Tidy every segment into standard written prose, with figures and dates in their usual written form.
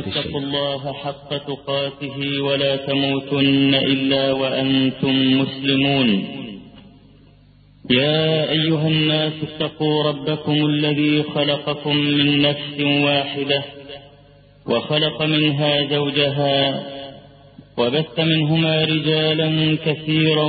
اتقوا الله حق تقاته ولا تموتن إلا وأنتم مسلمون. يا أيها الناس اتقوا ربكم الذي خلقكم من نفس واحدة وخلق منها زوجها وبث منهما رجالا كثيرا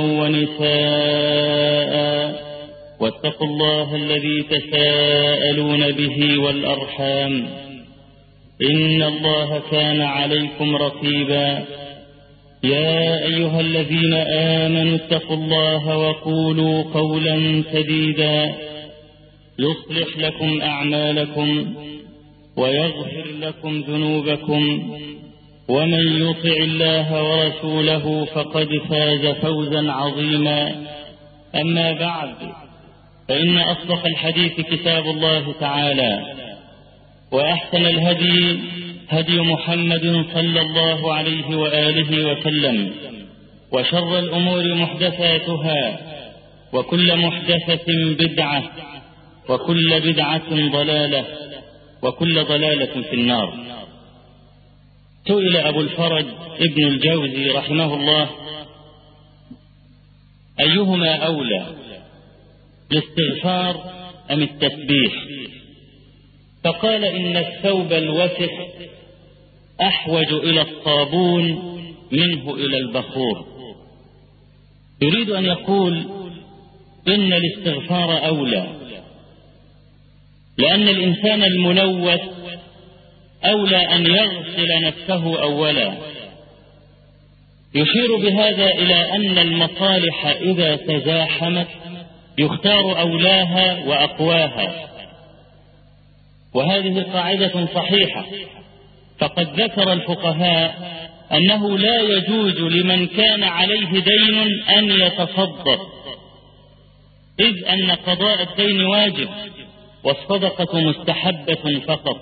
ونساء واتقوا الله الذي تساءلون به والأرحام إن الله كان عليكم رقيبا. يا أيها الذين آمنوا اتقوا الله وقولوا قولا سديدا يصلح لكم أعمالكم ويغفر لكم ذنوبكم ومن يطع الله ورسوله فقد فاز فوزا عظيما. أما بعد، فإن أصدق الحديث كتاب الله تعالى، وأحسن الهدي هدي محمد صلى الله عليه وآله وسلم، وشر الأمور محدثاتها، وكل محدثة بدعة، وكل بدعة ضلالة، وكل ضلالة في النار. سئل أبو الفرج ابن الجوزي رحمه الله: أيهما أولى، الاستغفار أم التسبيح؟ فقال: إن الثوب الوسخ أحوج إلى الصابون منه إلى البخور. يريد أن يقول إن الاستغفار أولى، لأن الإنسان الملوث أولى أن يغسل نفسه أولا. يشير بهذا إلى أن المصالح إذا تزاحمت يختار أولاها وأقواها، وهذه قاعدة صحيحة. فقد ذكر الفقهاء أنه لا يجوز لمن كان عليه دين أن يتصدق، إذ أن قضاء الدين واجب والصدقة مستحبة فقط.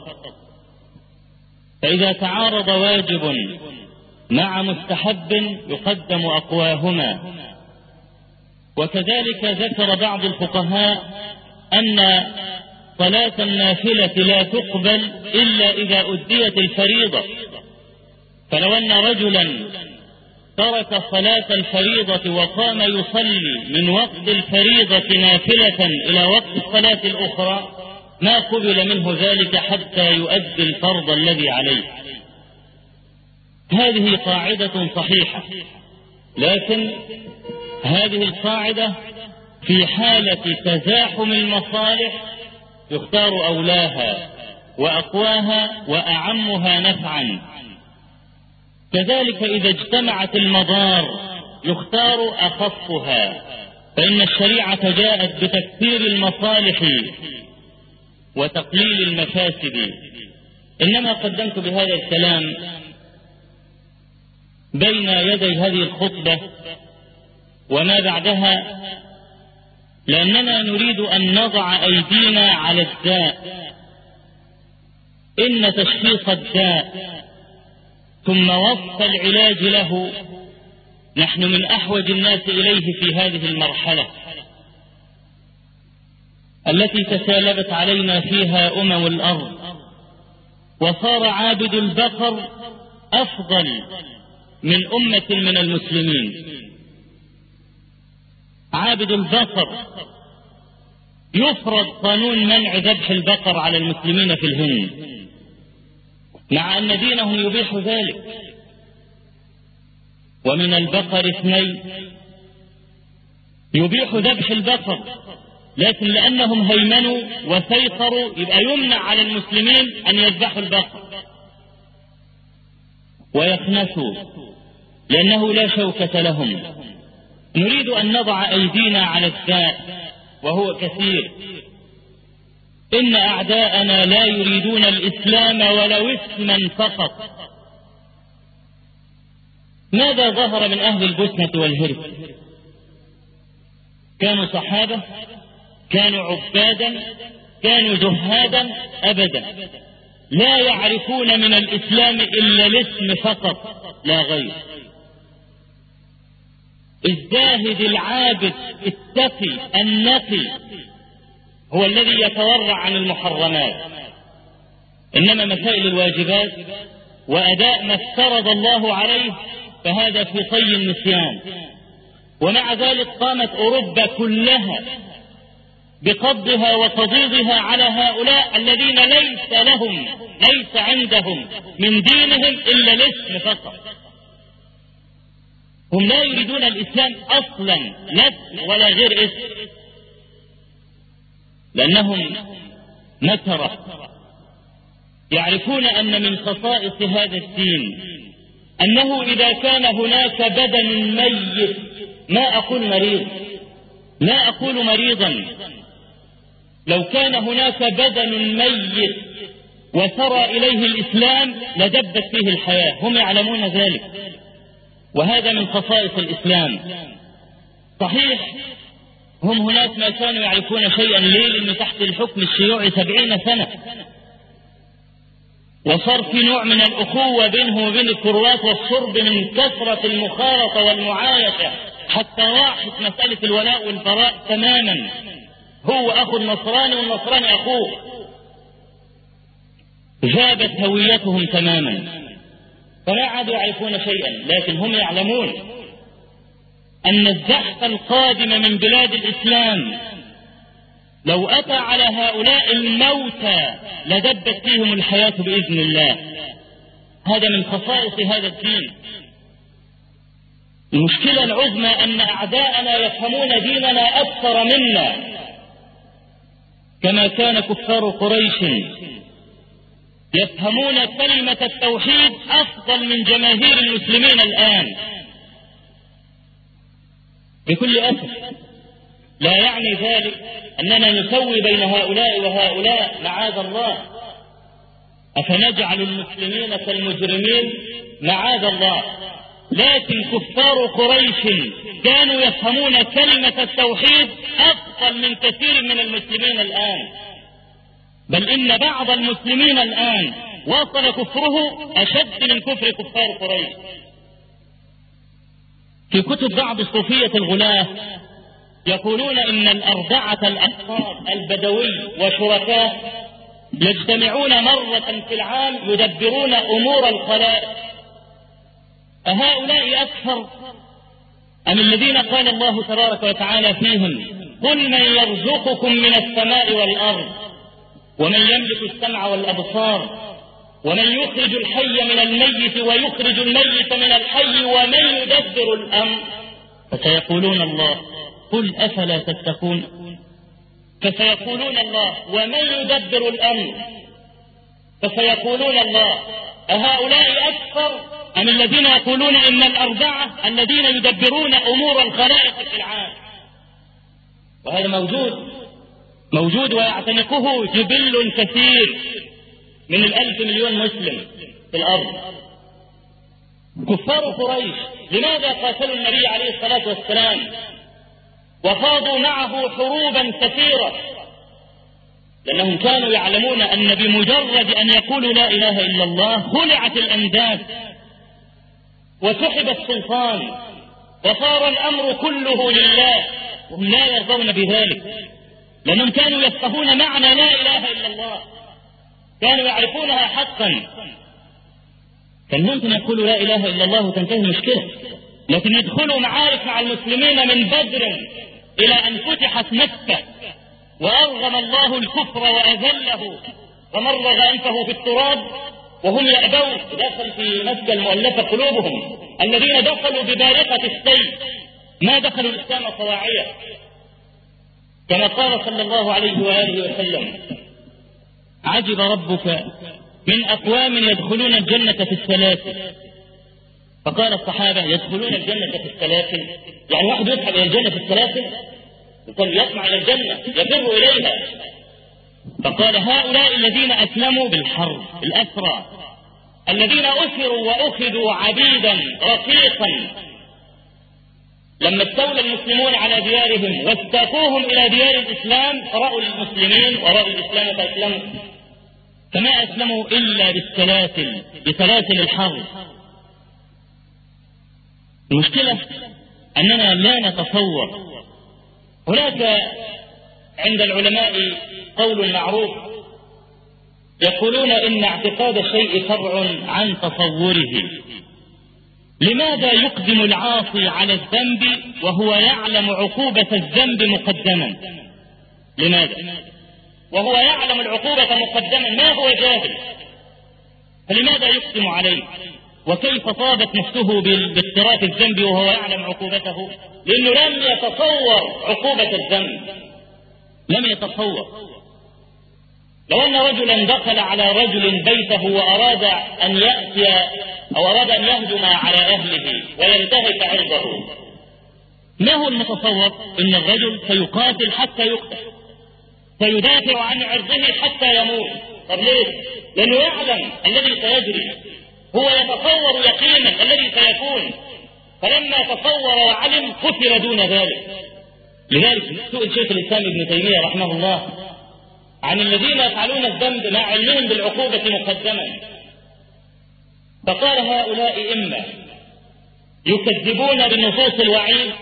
فإذا تعارض واجب مع مستحب يقدم أقواهما. وكذلك ذكر بعض الفقهاء أن صلاة النافلة لا تقبل إلا إذا أديت الفريضة. فلو أن رجلا ترك صلاة الفريضة وقام يصلي من وقت الفريضة نافلة إلى وقت الصلاة الأخرى ما قبل منه ذلك حتى يؤدي الفرض الذي عليه. هذه قاعدة صحيحة، لكن هذه القاعدة في حالة تزاحم المصالح يختار أولاها وأقواها وأعمها نفعا. كذلك إذا اجتمعت المضار يختار أخفها، فإن الشريعة جاءت بتكثير المصالح وتقليل المفاسد. إنما قدمت بهذا الكلام بين يدي هذه الخطبة وما بعدها لأننا نريد أن نضع أيدينا على الداء. إن تشخيص الداء ثم وصف العلاج له نحن من أحوج الناس إليه في هذه المرحلة التي تسالبت علينا فيها الأرض، وصار عابد البقر أفضل من أمة من المسلمين. عابد البقر يفرض قانون منع ذبح البقر على المسلمين في الهند، مع أن دينهم يبيح ذلك. ومن البقر 2 يبيح ذبح البقر، لكن لأنهم هيمنوا وسيطروا يبقى يمنع على المسلمين أن يذبحوا البقر ويخنسوا لأنه لا شوكة لهم. نريد أن نضع أيدينا على الداء وهو كثير. إن أعداءنا لا يريدون الإسلام ولو اسما فقط. ماذا ظهر من أهل البوسنة والهرس؟ كانوا صحابة؟ كانوا عبادا؟ كانوا زهادا؟ أبدا، لا يعرفون من الإسلام إلا الاسم فقط لا غير. الزاهد العابد التقي النقي هو الذي يتورع عن المحرمات، إنما مسائل الواجبات وأداء ما افترض الله عليه، فهذا في طي النسيان. ومع ذلك قامت أوروبا كلها بقبضها وتضييضها على هؤلاء الذين ليس عندهم من دينهم إلا الاسم فقط. هم لا يريدون الإسلام أصلا، لا ولا غير اسم، لأنهم نكرة يعرفون أن من خصائص هذا الدين أنه إذا كان هناك بدن ميت، ما أقول مريض، لا أقول مريضا، لو كان هناك بدن ميت وسرى إليه الإسلام لدبت فيه الحياة، هم يعلمون ذلك، وهذا من خصائص الإسلام. صحيح هم هناك ما كانوا يعرفون شيئا، ليه؟ لأنه تحت الحكم الشيوعي 70 سنة، وصار في نوع من الأخوة بينه وبين الكروات والصرب من كثرة المخالطة والمعايشة، حتى راحت مسألة الولاء والبراء تماما، هو أخو النصراني والنصراني أخوه، ذابت هويتهم تماما، فلا عادوا يعرفون شيئا. لكن هم يعلمون أن الزحف القادم من بلاد الإسلام لو أتى على هؤلاء الموتى لدبت فيهم الحياة بإذن الله. هذا من خصائص هذا الدين. المشكلة العظمى أن أعداءنا يفهمون ديننا أكثر منا، كما كان كفار قريش يفهمون كلمة التوحيد أفضل من جماهير المسلمين الآن. بكل أسف لا يعني ذلك أننا نسوي بين هؤلاء وهؤلاء، معاذ الله. أفنجعل المسلمين كالمجرمين؟ معاذ الله. لكن كفار قريش كانوا يفهمون كلمة التوحيد أفضل من كثير من المسلمين الآن، بل إن بعض المسلمين الآن وصل كفره أشد من كفر كفار قريش. في كتب بعض صوفية الغلاة يقولون إن الأربعة الأحقاب البدوي وشركاه يجتمعون مرة في العام يدبرون أمور الخلائق. أهؤلاء أكثر أم الذين قال الله تبارك وتعالى فيهم: قل من يرزقكم من السماء والأرض ومن يملك السمع والأبصار ومن يخرج الحي من الميت ويخرج الميت من الحي ومن يدبر الأمر؟ فسيقولون الله. قل أفلا تتقون؟ فسيقولون الله. ومن يدبر الأمر؟ فسيقولون الله. أهؤلاء أكثر أم الذين يقولون إن الأربعة الذين يدبرون أمور الخلائق في العالم؟ وهذا موجود ويعتنقه جبل كثير من 1,000 مليون مسلم في الأرض. كفار قريش لماذا قاتلوا النبي عليه الصلاة والسلام وخاضوا معه حروبا كثيرة؟ لأنهم كانوا يعلمون أن بمجرد أن يقولوا لا إله إلا الله خلعت الأنداد وسحب السلطان وصار الأمر كله لله، وهم لا يرضون بذلك، لأنهم كانوا يفقهون معنى لا إله إلا الله، كانوا يعرفونها حقا. كان ممكن يقولوا لا إله إلا الله وتنتهي المشكلة، لكن يدخلوا معارك مع المسلمين من بدر إلى أن فتحت مكة وأرغم الله الكفر وأذله ومرغ أنفه في التراب وهم يأبون. دخل في مكة المؤلفة قلوبهم الذين دخلوا ببارقة السيف، ما دخلوا الإسلام طواعية، كما قال صلى الله عليه وآله وسلم: عجب ربك من أقوام يدخلون الجنة في السلاسل. فقال الصحابة: يدخلون الجنة في السلاسل؟ يعني واحد يدخل إلى الجنة في السلاسل؟ يطمع إلى الجنة يفر إليها. فقال: هؤلاء الذين أسلموا بالحرب، الأسرى الذين أسروا وأخذوا عبيدا رقيقا، لما استولى المسلمون على ديارهم واستاقوهم إلى ديار الإسلام فرأوا المسلمين ورأوا الإسلام فأسلموا، فما أسلموا إلا بسلاسل الحرب. المشكلة أننا لا نتصور. هناك عند العلماء قول معروف يقولون إن اعتقاد الشيء فرع عن تصوره. لماذا يقدم العاصي على الذنب وهو يعلم عقوبة الذنب مقدما؟ لماذا؟ وهو يعلم العقوبة مقدما، ما هو جاهل، فلماذا يقدم عليه؟ وكيف طابت نفسه باقتراف الذنب وهو يعلم عقوبته؟ لأنه لم يتصور عقوبة الذنب، لم يتصور. لو أن رجلا دخل على رجل بيته وأراد أن يأتي أو أراد أن يهجم على أهله وينتهك عرضه، ما هو المتصور؟ إن الرجل سيقاتل حتى يقتل، سيدافع عن عرضه حتى يموت. طب ليه؟ لأنه يعلم الذي سيجري، هو يتصور يقينا الذي سيكون، فلما تصور وعلم كفر دون ذلك. لذلك سئل شيخ الإسلام ابن تيمية رحمه الله عن الذين يفعلون الذنب مع علمهم بالعقوبة مقدما، فقال هؤلاء إما يكذبون بنصوص الوعيد،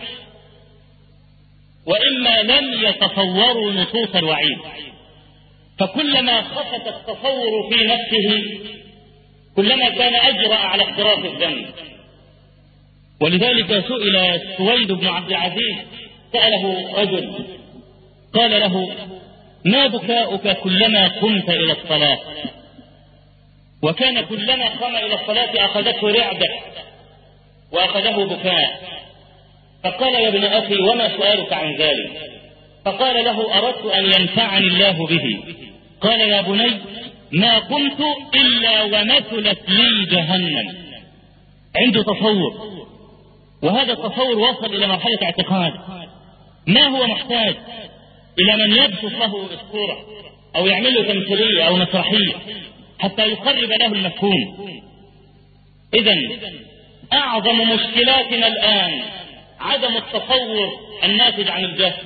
وإما لم يتصوروا نصوص الوعيد، فكلما خفت التصور في نفسه كلما كان أجرأ على اقتراف الذنب. ولذلك سئل سويد بن عبد العزيز، سأله رجل قال له: ما بكاؤك كلما قمت إلى الصلاة؟ وكان كلما قام إلى الصلاة أخذته رعدة وأخذه بكاء. فقال: يا ابن أخي وما سؤالك عن ذلك؟ فقال له: أردت أن ينفعني الله به. قال: يا بني ما قمت إلا ومثلت لي جهنم. عنده تصور، وهذا التصور وصل إلى مرحلة اعتقاد. ما هو محتاج إلى من يبسط له أسطورة أو يعمل له تمثيلية أو مسرحية حتى يقرب له المفهوم. إذن أعظم مشكلاتنا الآن عدم التصور الناتج عن الجهل،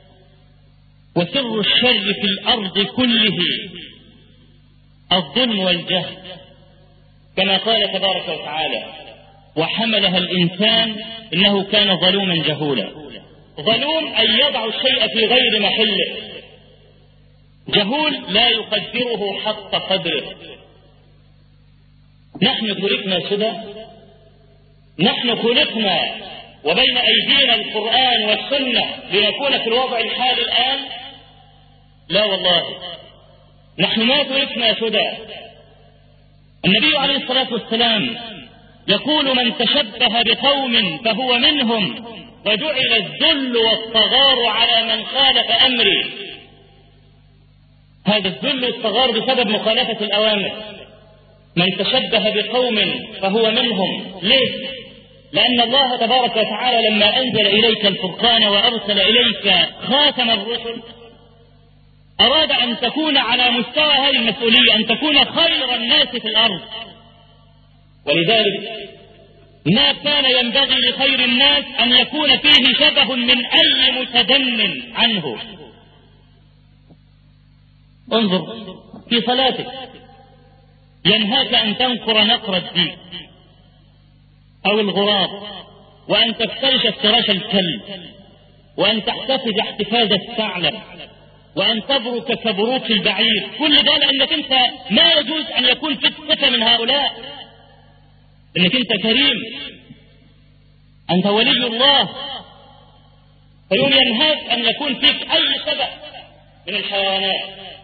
وسر الشر في الأرض كله الظلم والجهل، كما قال تبارك وتعالى: وحملها الإنسان إنه كان ظلوما جهولا. ظلوم أن يضع الشيء في غير محله، جهول لا يقدره حق قدره. نحن تركنا سدى، نحن خلقنا وبين أيدينا القرآن والسنة لنكون في الوضع الحالي الآن؟ لا والله، نحن ما تركنا سدى. النبي عليه الصلاة والسلام يقول: من تشبه بقوم فهو منهم، وجعل الذل والصغار على من خالف أمري. هذا الذل والصغار بسبب مخالفة الأوامر. من تشبه بقوم فهو منهم. ليه؟ لأن الله تبارك وتعالى لما أنزل إليك الفرقان وأرسل إليك خاتم الرسل أراد أن تكون على مستوى هذه المسؤولية، أن تكون خير الناس في الأرض. ولذلك ما كان ينبغي لخير الناس أن يكون فيه شبه من أي متدن عنه. انظر في صلاتك، ينهاك أن تنقر نقر الديك أو الغراب، وأن تفترش افتراش الكلب، وأن تحتفظ احتفاظ الثعلب، وأن تبرك كبروك البعير. كل ده لأنك أنت ما يجوز أن يكون فيك صفة من هؤلاء، أنك أنت كريم، أنت ولي الله، فيوم ينهاك أن يكون فيك أي شبه من الحيوانات.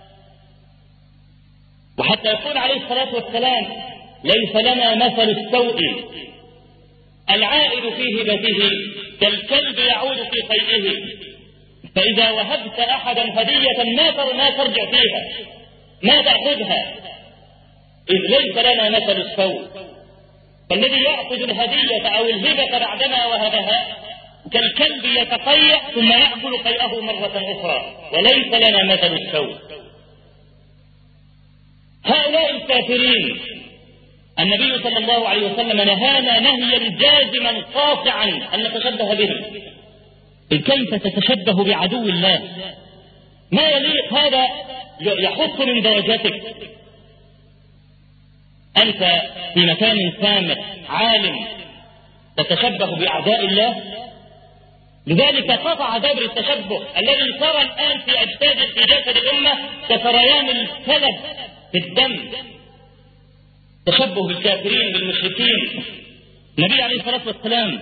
وحتى يقول عليه الصلاة والسلام: ليس لنا مثل السوء العائد في هبته كالكلب يعود في قيئه، فإذا وهبت أحدا هدية ما ترجع فيها، ما تأخذها، إذ ليس لنا مثل السوء. فالذي يأخذ الهدية أو الهبة بعدما وهبها كالكلب يتقيأ ثم يأكل قيئه مرة أخرى، وليس لنا مثل السوء. هؤلاء الكافرين النبي صلى الله عليه وسلم نهانا نهيا جازما قاطعا أن نتشبه بهم. كيف تتشبه بعدو الله؟ ما يليق، هذا يحط من درجتك. أنت في مكان سامح عالم تتشبه بأعداء الله. لذلك قطع دبر التشبه الذي صار الآن في أجساد في جسد الأمة كسريان الكلب في الدم، تشبه بالكافرين بالمشركين. النبي عليه الصلاة والسلام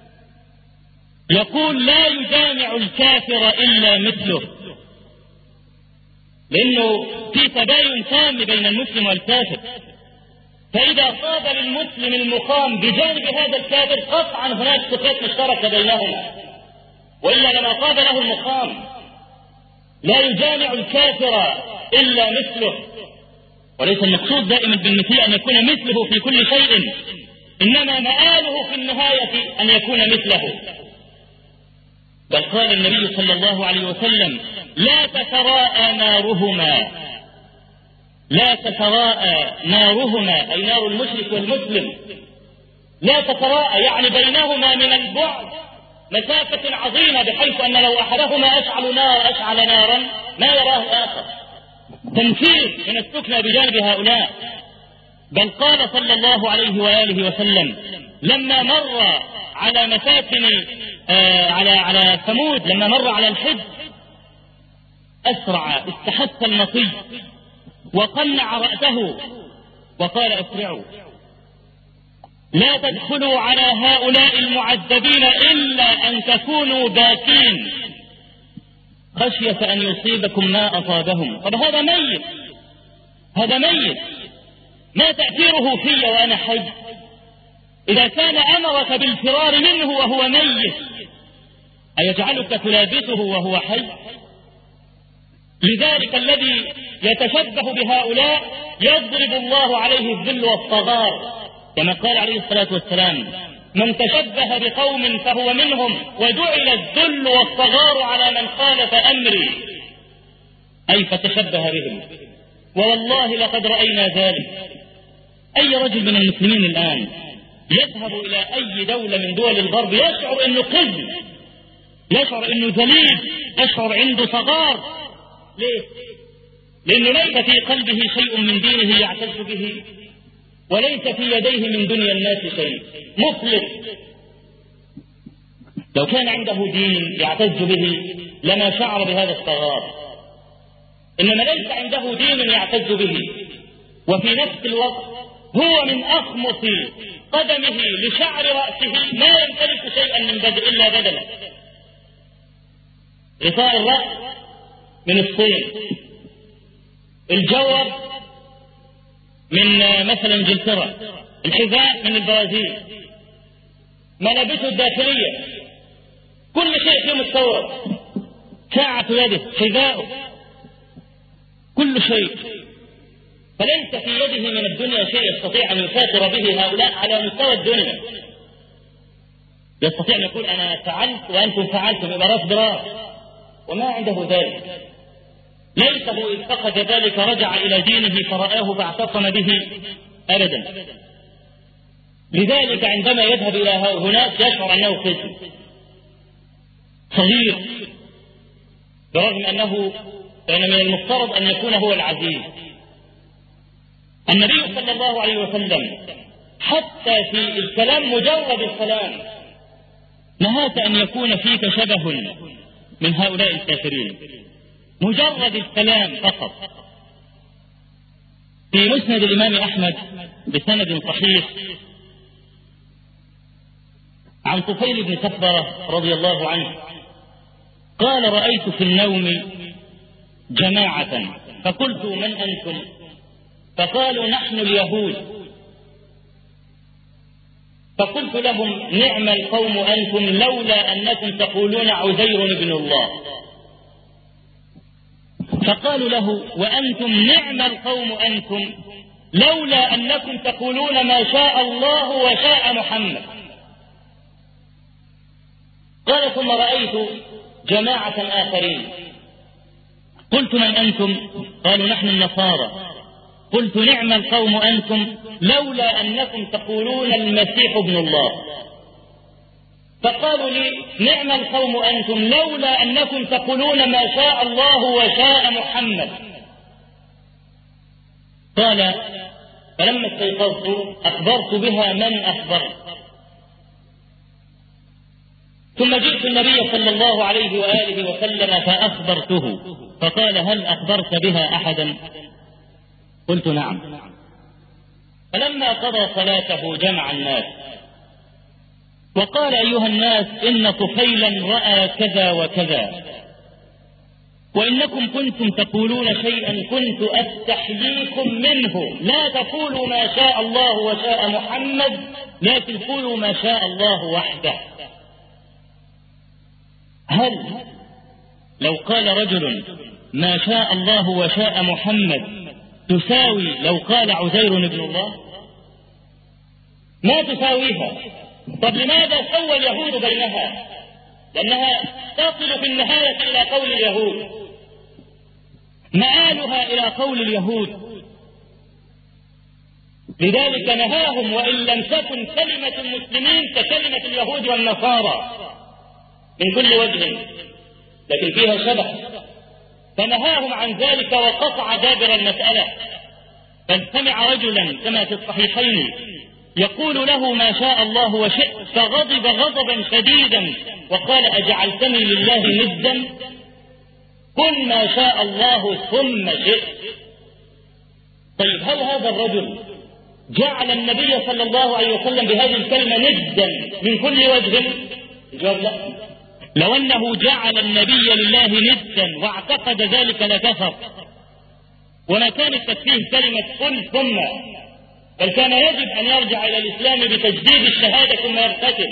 يقول لا يجامع الكافر إلا مثله، لأنه في تباين تام بين المسلم والكافر، فإذا صاب للمسلم المقام بجانب هذا الكافر قطعا هناك صفات مشتركة بينهما، وإلا لما صاب له المقام. لا يجامع الكافر إلا مثله، وليس المقصود دائما بالمثل أن يكون مثله في كل شيء، إنما مآله في النهاية أن يكون مثله. بل قال النبي صلى الله عليه وسلم لا تتراءى نارهما، لا تتراءى نارهما أي نار المشرك والمسلم، لا تتراءى يعني بينهما من البعد مسافة عظيمة، بحيث أن لو أحدهما أشعل نارا ما يراه الآخر، تنفير من السكنى بجانب هؤلاء. بل قال صلى الله عليه وآله وسلم لما مر على مساكن على ثمود، لما مر على الحج أسرع، استحث المطي وقنع رأسه وقال أسرعوا، لا تدخلوا على هؤلاء المعذبين إلا أن تكونوا باكين خشية أن يصيبكم ما أصابهم. طب هذا ميت، هذا ميت، ما تأثيره في وأنا حي؟ إذا كان أمرك بالفرار منه وهو ميت أيجعلك تلابسه وهو حي؟ لذلك الذي يتشبه بهؤلاء يضرب الله عليه الذل والصغار، كما قال عليه الصلاة والسلام من تشبه بقوم فهو منهم وجعل الذل والصغار على من خالف أمري، أي فتشبه بهم. ووالله لقد رأينا ذلك. أي رجل من المسلمين الآن يذهب إلى أي دولة من دول الغرب يشعر أنه قزم، يشعر أنه ذليل، يشعر عنده صغار. ليه؟ لأنه ليس في قلبه شيء من دينه يعتز به، وليس في يديه من دنيا الناس شيء، مفلس. لو كان عنده دين يعتز به لما شعر بهذا الصغار، إنما ليس عنده دين يعتز به، وفي نفس الوقت هو من أخمص قدمه لشعر رأسه ما يمتلك شيئا من بدء إلا بدله. غطاء الرأس من الصين، الجوب من مثلا انجلترا، الحذاء من البرازيل، ملابسه الداخلية، كل شيء فيه مستورد، ساعة يده، حذاؤه، كل شيء. فليس في يده من الدنيا شيء يستطيع أن يساطر به هؤلاء على مستوى الدنيا. يستطيع أن يقول أنا فعلت وأنتم فعلتم، يبقى راس براس، وما عنده ذلك. ليته إذ فقد ذلك رجع إلى دينه فرآه فاعتصم به أبدا. لذلك عندما يذهب إلى هناك يشعر أنه قزم صغير، برغم أنه كان من المفترض أن يكون هو العزيز. النبي صلى الله عليه وسلم حتى في الكلام مجرد الكلام نهاك أن يكون فيك شبه من هؤلاء الكافرين، مجرد الكلام فقط. في مسند الإمام أحمد بسند صحيح عن طفيل بن سفرة رضي الله عنه قال رأيت في النوم جماعة فقلت من أنتم؟ فقالوا نحن اليهود. فقلت لهم نعم القوم أنتم لولا أنكم تقولون عزير ابن الله. فقالوا له وأنتم نعم القوم أنتم لولا أنكم تقولون ما شاء الله وشاء محمد. قال ثم رأيت جماعة آخرين قلت من أنتم؟ قالوا نحن النصارى. قلت نعم القوم أنتم لولا أنكم تقولون المسيح ابن الله. فقالوا لي نعم القوم أنتم لولا أنكم تقولون ما شاء الله وشاء محمد. قال فلما استيقظت أخبرت بها من أخبرت، ثم جئت النبي صلى الله عليه وآله وسلم فأخبرته، فقال هل أخبرت بها أحدا؟ قلت نعم. فلما قضى صلاته جمع الناس وقال أيها الناس إن طفيلا رأى كذا وكذا، وإنكم كنتم تقولون شيئا كنت أستحييكم منه، لا تقولوا ما شاء الله وشاء محمد، لكن قولوا ما شاء الله وحده. هل لو قال رجل ما شاء الله وشاء محمد تساوي لو قال عزير ابن الله؟ ما تساويها. طب لماذا سوى اليهود بينها؟ لأنها تصل في النهاية إلى قول اليهود، مآلها إلى قول اليهود. لذلك نهاهم، وإن لم تكن كلمة المسلمين ككلمة اليهود والنصارى من كل وجه، لكن فيها شبه، فنهاهم عن ذلك وقطع دابر المسألة. بل سمع رجلا كما في الصحيحين يقول له ما شاء الله وشئت، فغضب غضبا شديدا وقال أجعلتني لله ندا؟ قل ما شاء الله ثم شئت. طيب هل هذا الرجل جعل النبي صلى الله عليه وسلم بهذه الكلمة ندا من كل وجه؟ الجواب لا. لو أنه جعل النبي لله ندا واعتقد ذلك لكفر، وما كان التكفير كلمة قل ثم، بل كان يجب أن يرجع إلى الإسلام بتجديد الشهادة ثم يرتكب.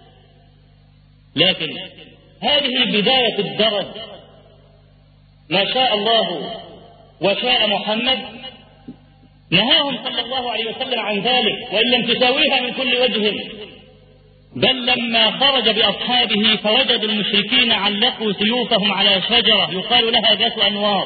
لكن هذه بداية الدرج، ما شاء الله وشاء محمد، نهاهم صلى الله عليه وسلم عن ذلك، وإن لم تساويها من كل وجه. بل لما خرج بأصحابه فوجدوا المشركين علقوا سيوفهم على شجرة يقال لها ذات أنواط،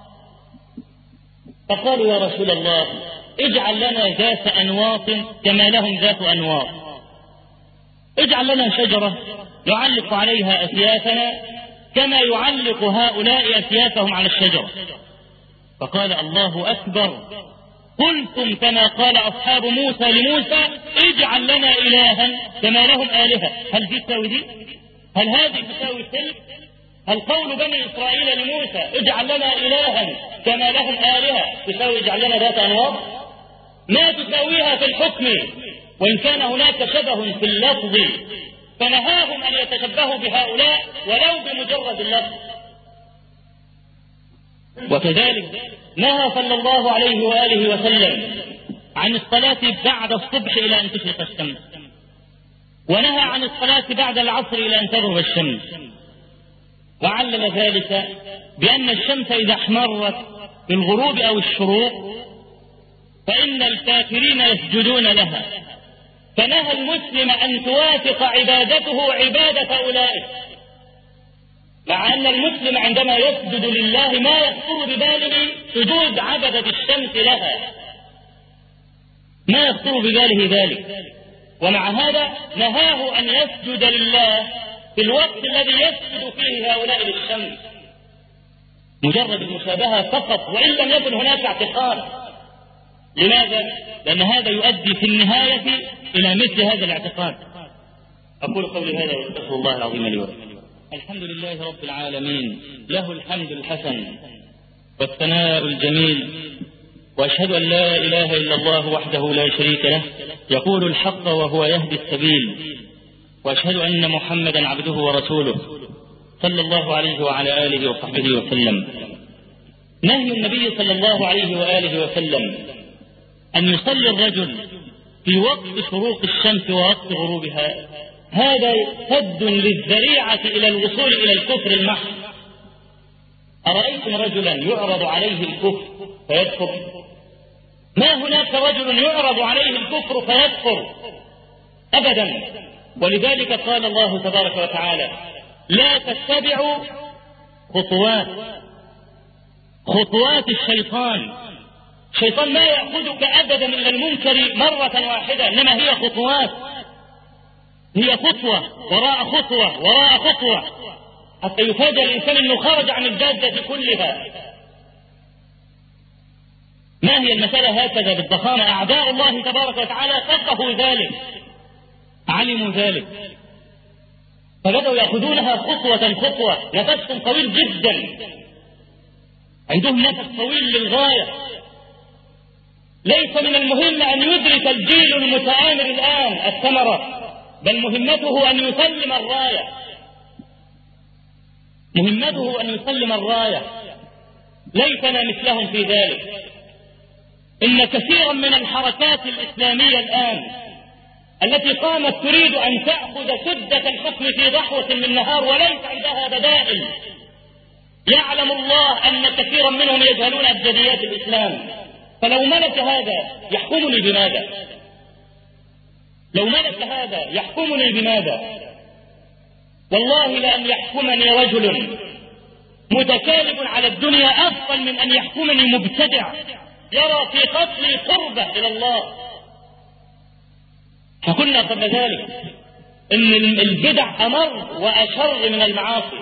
فقالوا يا رسول الله اجعل لنا ذات أنواط كما لهم ذات أنواط، اجعل لنا شجرة نعلق عليها أسيافنا كما يعلق هؤلاء أسيافهم على الشجرة. فقال الله أكبر، قلتم كما قال أصحاب موسى لموسى اجعل لنا إلها كما لهم آلهة. هل دي تساوي دي؟ هل هذه تساوي تلك؟ هل قول بني إسرائيل لموسى اجعل لنا إلها كما لهم آلهة تساوي اجعل لنا ذات أنواط؟ ما تساويها في الحكم، وإن كان هناك شبه في اللفظ، فنهاهم أن يتشبهوا بهؤلاء ولو بمجرد اللفظ. وكذلك نهى صلى الله عليه وآله وسلم عن الصلاة بعد الصبح إلى أن تشرق الشمس، ونهى عن الصلاة بعد العصر إلى أن تغرب الشمس، وعلل ذلك بأن الشمس إذا احمرت بالغروب أو الشروق فإن الكافرين يسجدون لها، فنهى المسلم أن توافق عبادته عبادة أولئك، مع أن المسلم عندما يسجد لله ما يخطر بباله سجود عبدة الشمس لها، ما يخطر بباله ذلك، ومع هذا نهاه أن يسجد لله في الوقت الذي يسجد فيه هؤلاء للشمس، مجرد المشابهة فقط، وإن لم يكن هناك اعتقاد. لماذا؟ لأن هذا يؤدي في النهاية إلى مثل هذا الاعتقاد. أقول قولي هذا وأستغفر الله العظيم لي ولكم. الحمد لله رب العالمين، له الحمد الحسن والثناء الجميل، وأشهد أن لا إله إلا الله وحده لا شريك له يقول الحق وهو يهدي السبيل، وأشهد أن محمدا عبده ورسوله صلى الله عليه وعلى آله وصحبه وسلم. نهي النبي صلى الله عليه وآله وسلم أن يصلي الرجل في وقت شروق الشمس ووقت غروبها، هذا سد للذريعة إلى الوصول إلى الكفر المحض. أرأيتم رجلا يعرض عليه الكفر فيكفر؟ ما هناك رجل يعرض عليه الكفر فيكفر أبدا. ولذلك قال الله تبارك وتعالى لا تتبعوا خطوات الشيطان. الشيطان ما يأخذك أبدا إلى المنكر مرة واحدة، إنما هي خطوات، هي خطوة وراء خطوة وراء خطوة، حتى يفاجأ الإنسان أنه خرج عن الجادة كلها. ما هي المسألة هكذا بالضخامة؟ أعداء الله تبارك وتعالى فقهوا ذلك، علموا ذلك، فبدأوا يأخذونها خطوة، نفسهم طويل جدا، عندهم نفس طويل للغاية، ليس من المهم أن يدرك الجيل المتآمر الآن الثمرة، بل مهمته أن يسلم الراية، مهمته أن يسلم الراية. ليسنا مثلهم في ذلك. إن كثيرا من الحركات الإسلامية الآن التي قامت تريد أن تأخذ سدة الحكم في ضحوة من نهار وليس عندها بدائل، يعلم الله أن كثيرا منهم يجهلون أبجديات الإسلام. فلو ملك هذا يحكمني بماذا؟ لو ملك هذا يحكمني بماذا؟ والله لأن يحكمني رجل متكالب على الدنيا أفضل من أن يحكمني مبتدع يرى في قتلي قربة إلى الله. فكنا قبل ذلك إن البدع أمر وأشر من المعاصي.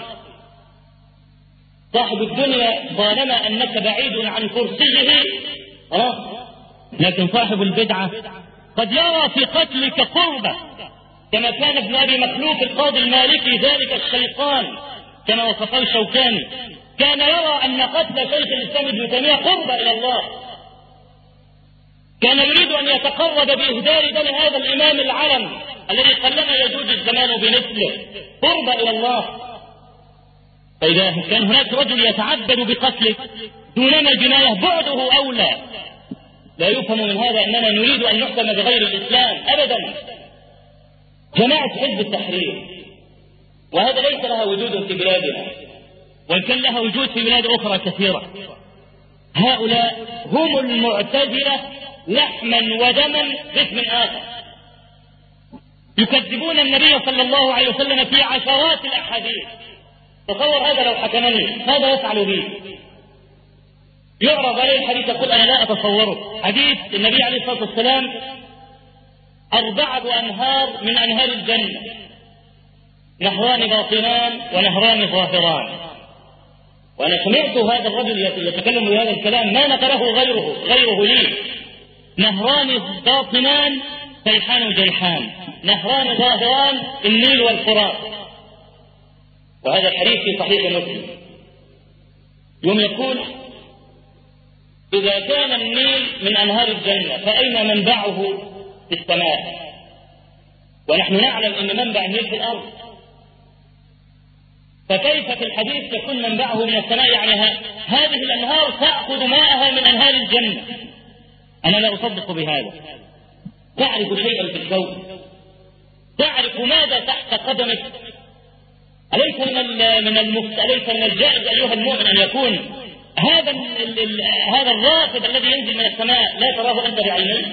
صاحب الدنيا طالما أنك بعيد عن كرسيه لكن صاحب البدعة قد يرى في قتلك قربة، كما كان ابن أبي مخلوف القاضي المالكي ذلك الشيطان كما وصفه الشوكاني، كان يرى أن قتل شيخ الإسلام ابن تيمية قربة إلى الله، كان يريد أن يتقرب بإهدار دم هذا الإمام العلم الذي قلما يجوز الزمان بمثله قربة إلى الله. فإذا كان هناك رجل يتعبد بقتله دونما جناية بعده أولى. لا يفهم من هذا أننا نريد أن نحكم بغير الإسلام أبدا. جماعة حزب التحرير وهذا ليس لها وجود في بلادنا وإن كان لها وجود في بلاد أخرى كثيرة، هؤلاء هم المعتزلة لحما ودما باسم آخر، يكذبون النبي صلى الله عليه وسلم في عشرات الأحاديث. تصور هذا لو حكمني ماذا يفعل بي؟ يعرض عليه الحديث يقول أنا لا أتصوره. حديث النبي عليه الصلاة والسلام 4 أنهار من أنهار الجنة، نهران باطنان ونهران ظاهران. وأنا سمعت هذا الرجل يتكلم بهذا الكلام ما نقله غيره لي. نهران باطنان سيحان وجيحان، نهران ظاهران النيل والفرات. وهذا الحديث في صحيح مسلم. يوم يقول إذا كان النيل من أنهار الجنة فأين منبعه؟ في السماء. ونحن نعلم أن منبع النيل في الأرض، فكيف في الحديث يكون منبعه من السماء؟ يعني هذه الأنهار تأخذ ماءها من أنهار الجنة. أنا لا أصدق بهذا. تعرف شيئا في الكون، تعرف ماذا تحت قدمك. أليس من الجائز أيها المؤمن أن يكون هذا الراكب الذي ينزل من السماء لا تراه أنت بعينيك؟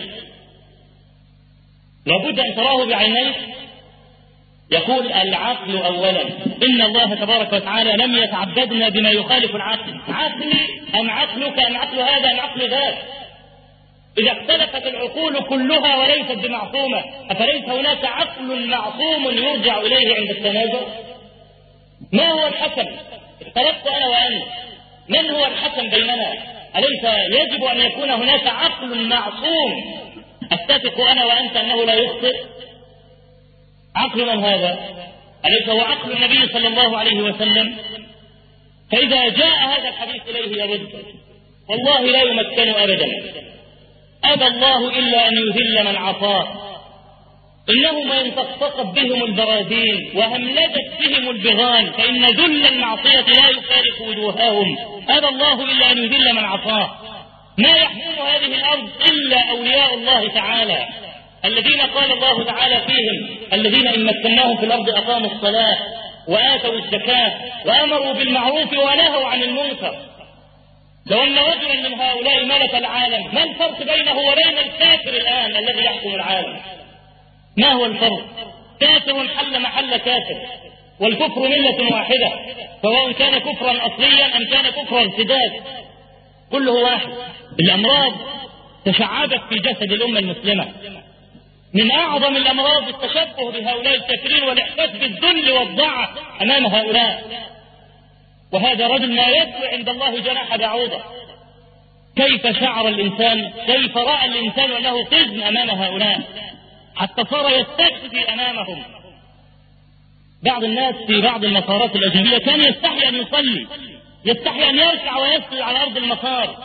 لابد أن تراه بعينيك. يقول العقل أولا، إن الله تبارك وتعالى لم يتعبدنا بما يخالف العقل. عقلي أم عقلك أم عقل هذا أم عقل ذاك؟ إذا اختلفت العقول كلها وليست بمعصومة أفليس هناك عقل معصوم يرجع إليه عند التنازع؟ ما هو الحكم؟ اختلفت أنا وأنت، من هو الحكم بيننا؟ أليس يجب أن يكون هناك عقل معصوم أتفق أنا وأنت أنه لا يخطئ؟ عقل من هذا؟ أليس هو عقل النبي صلى الله عليه وسلم؟ فإذا جاء هذا الحديث إليه يرد، والله لا يمكن أبدا. أبى الله إلا أن يذل من عصاه. إنه من تخطط بهم البراذين وهملجت بهم البغال فإن ذل المعصية لا يفارق وجوههم. أبى الله إلا أن يذل من عصاه. ما يحكم هذه الأرض إلا أولياء الله تعالى الذين قال الله تعالى فيهم الذين إن مكناهم في الأرض أقاموا الصلاة وآتوا الزكاة وأمروا بالمعروف ونهوا عن المنكر. لو أن رجلا من هؤلاء ملك العالم ما الفرق بينه وبين الكافر الآن الذي يحكم العالم؟ ما هو الفرق؟ كافر حل محل كافر، والكفر ملة واحدة، سواء كان كفرا أصليا أم كان كفرا ارتداد، كله واحد. الأمراض تشعبت في جسد الأمة المسلمة. من أعظم الأمراض التشبه بهؤلاء الكافرين والإحساس بالذل والضعف أمام هؤلاء. وهذا رجل ما يسوى عند الله جناح بعوضة. كيف شعر الإنسان، كيف رأى الإنسان أنه قزم أمام هؤلاء حتى صار يستخفي أمامهم. بعض الناس في بعض المسارات الأجنبية كان يستحي أن يصلي، يستحي أن يركع ويسجد على أرض المسار،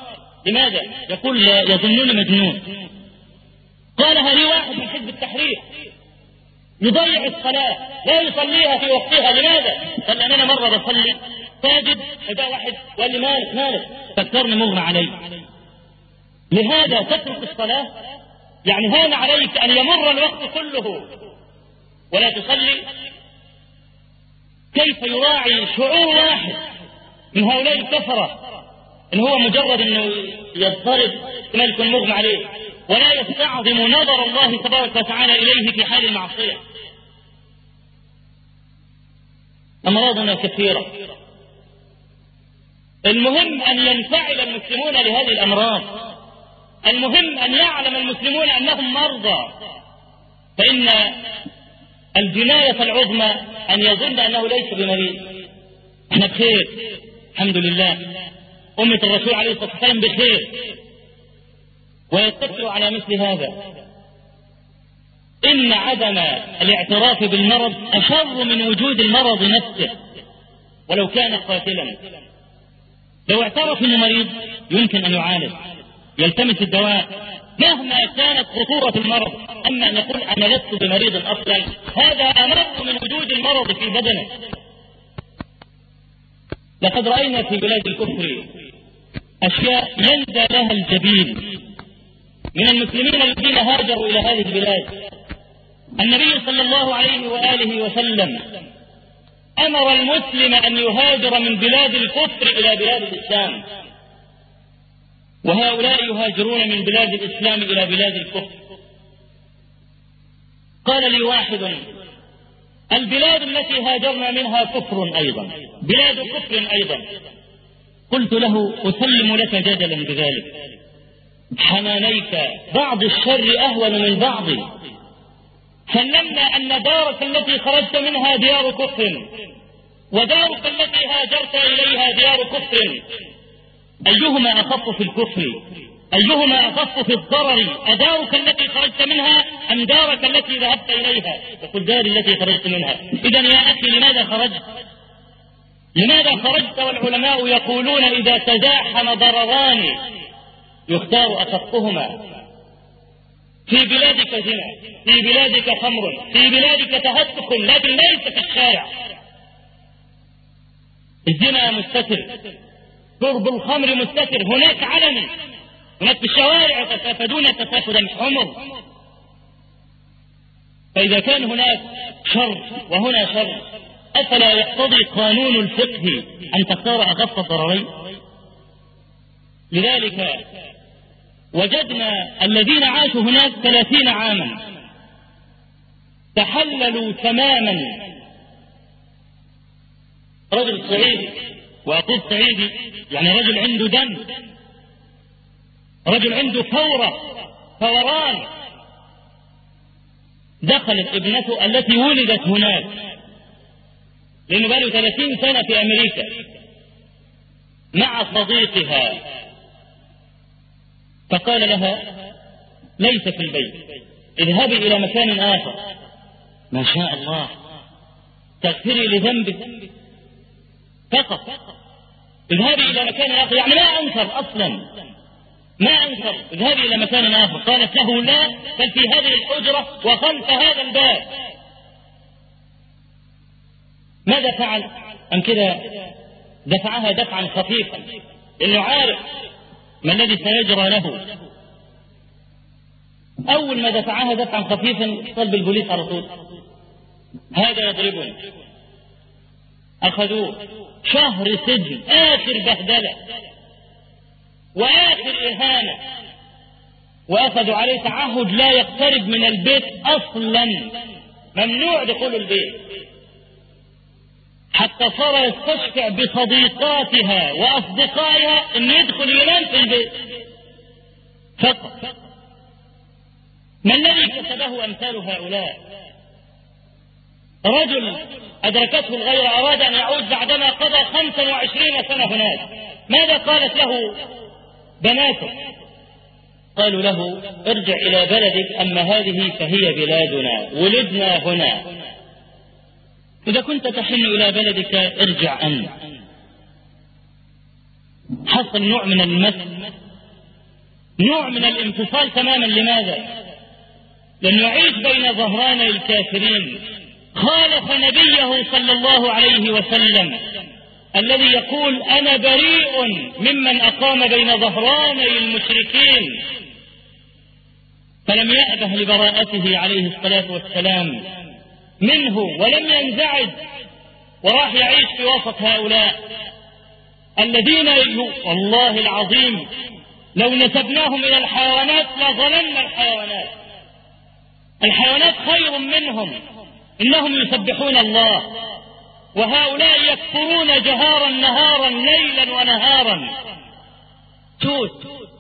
لماذا؟ يقول يظنني مجنون. قالها لي واحد من حزب التحرير يضيع الصلاة لا يصليها في وقتها. لماذا؟ قال أنا مرة بصلي ساجد فجاء واحد وقال لي مالك فكرني مغمى علي. لهذا تترك الصلاة؟ يعني هان عليك أن يمر الوقت كله ولا تصلي؟ كيف يراعي شعور واحد من هؤلاء الكفرة إن هو مجرد أنه يضطرب كما يكون مغمى عليه ولا يستعظم نظر الله تبارك وتعالى إليه في حال المعصية؟ أمراضنا كثيرة. المهم أن ينفعل المسلمون لهذه الأمراض، المهم أن يعلم المسلمون أنهم مرضى. فإن الجناية العظمى أن يظن أنه ليس بمريض. احنا بخير الحمد لله، أمة الرسول عليه الصلاة والسلام بخير، ويتكل على مثل هذا. إن عدم الاعتراف بالمرض أشر من وجود المرض نفسه ولو كان قاتلا. لو اعترف انه مريض يمكن ان يعالج، يلتمس الدواء مهما كانت خطورة المرض. اما ان يقول انا لست بمريض اصلا، هذا امر من وجود المرض في بدنه. لقد رأينا في بلاد الكفر اشياء يندى لها الجبين من المسلمين الذين هاجروا الى هذه البلاد. النبي صلى الله عليه وآله وسلم أمر المسلم أن يهاجر من بلاد الكفر إلى بلاد الإسلام، وهؤلاء يهاجرون من بلاد الإسلام إلى بلاد الكفر. قال لي واحد البلاد التي هاجرنا منها كفر أيضا، بلاد كفر أيضا. قلت له أسلم لك جدلا بذلك، حنانيك بعض الشر أهون من بعض. سلمنا أن دارك التي خرجت منها ديار كفر ودارك التي هاجرت إليها ديار كفر، أيهما أخف في الكفر؟ أيهما أخف في الضرر؟ أدارك التي خرجت منها أم دارك التي ذهبت إليها؟ يقول داري التي خرجت منها. إذن يا أخي لماذا خرجت؟ لماذا خرجت والعلماء يقولون إذا تزاحم ضرران يختار أخفهما؟ في بلادك زنا، في بلادك خمر، في بلادك تهتك، لكن ليس في الشارع. الزنا مستتر، شرب الخمر مستتر، هناك علني، هناك في الشوارع يتسافدون تسافدا حمر. فإذا كان هناك شر وهنا شر، أفلا يقتضي قانون الفقه أن تختار أخف الضررين؟ لذلك وجدنا الذين عاشوا هناك 30 عاما تحللوا تماما. رجل صعيدي، وأقول صعيدي يعني رجل عنده دم، رجل عنده فوران. دخلت ابنته التي ولدت هناك، لأنه بقاله 30 سنة في أمريكا، مع صديقها، فقال لها ليس في البيت، اذهبي إلى مكان آخر. ما شاء الله، تغفري لذنبك فقط، اذهبي إلى مكان آخر. يعني ما أنكر أصلا، ما أنكر، اذهبي إلى مكان آخر. قالت له لا، بل في هذه الحجرة وخلف هذا الباب. ماذا فعل؟ أم كده دفعها دفعا خفيفا، لأنه عارف ما الذي سيجرى له. أول ما دفعها دفعا خفيفا اتصل بالبوليس على طول، هذا يضربني. أخذوه، شهر سجن، آخر بهدلة وآخر إهانة، وأخذوا عليه تعهد لا يقترب من البيت أصلا، ممنوع دخول البيت، حتى صار يستشفع بصديقاتها وأصدقائها أن يدخل ينام في البيت فقط. ما الذي كسبه أمثال هؤلاء؟ رجل أدركته الغيرة، أراد أن يعود بعدما قضى 25 سنة هناك. ماذا قالت له بناته؟ قالوا له ارجع إلى بلدك، أما هذه فهي بلادنا، ولدنا هنا، إذا كنت تحن إلى بلدك ارجع أنت. حصل نوع من المس نوع من الانفصال تماما. لماذا؟ لأنه يعيش بين ظهراني الكافرين، خالف نبيه صلى الله عليه وسلم الذي يقول أنا بريء ممن أقام بين ظهراني المشركين، فلم يأبه لبراءته عليه الصلاة والسلام منه ولم ينزعج، وراح يعيش في وسط هؤلاء الذين والله العظيم لو نسبناهم إلى الحيوانات لظلمنا الحيوانات. الحيوانات خير منهم، إنهم يسبحون الله، وهؤلاء يكفرون جهارا نهارا ليلا ونهارا. توت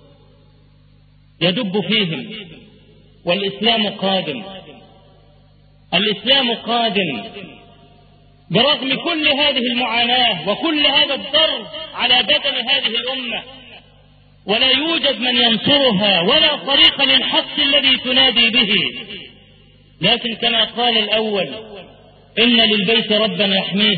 يدب فيهم، والإسلام قادم. الإسلام قادم برغم كل هذه المعاناة وكل هذا الضرب على بدن هذه الأمة، ولا يوجد من ينصرها ولا طريق للحق الذي تنادي به. لكن كما قال الأول إن للبيت ربا يحميه،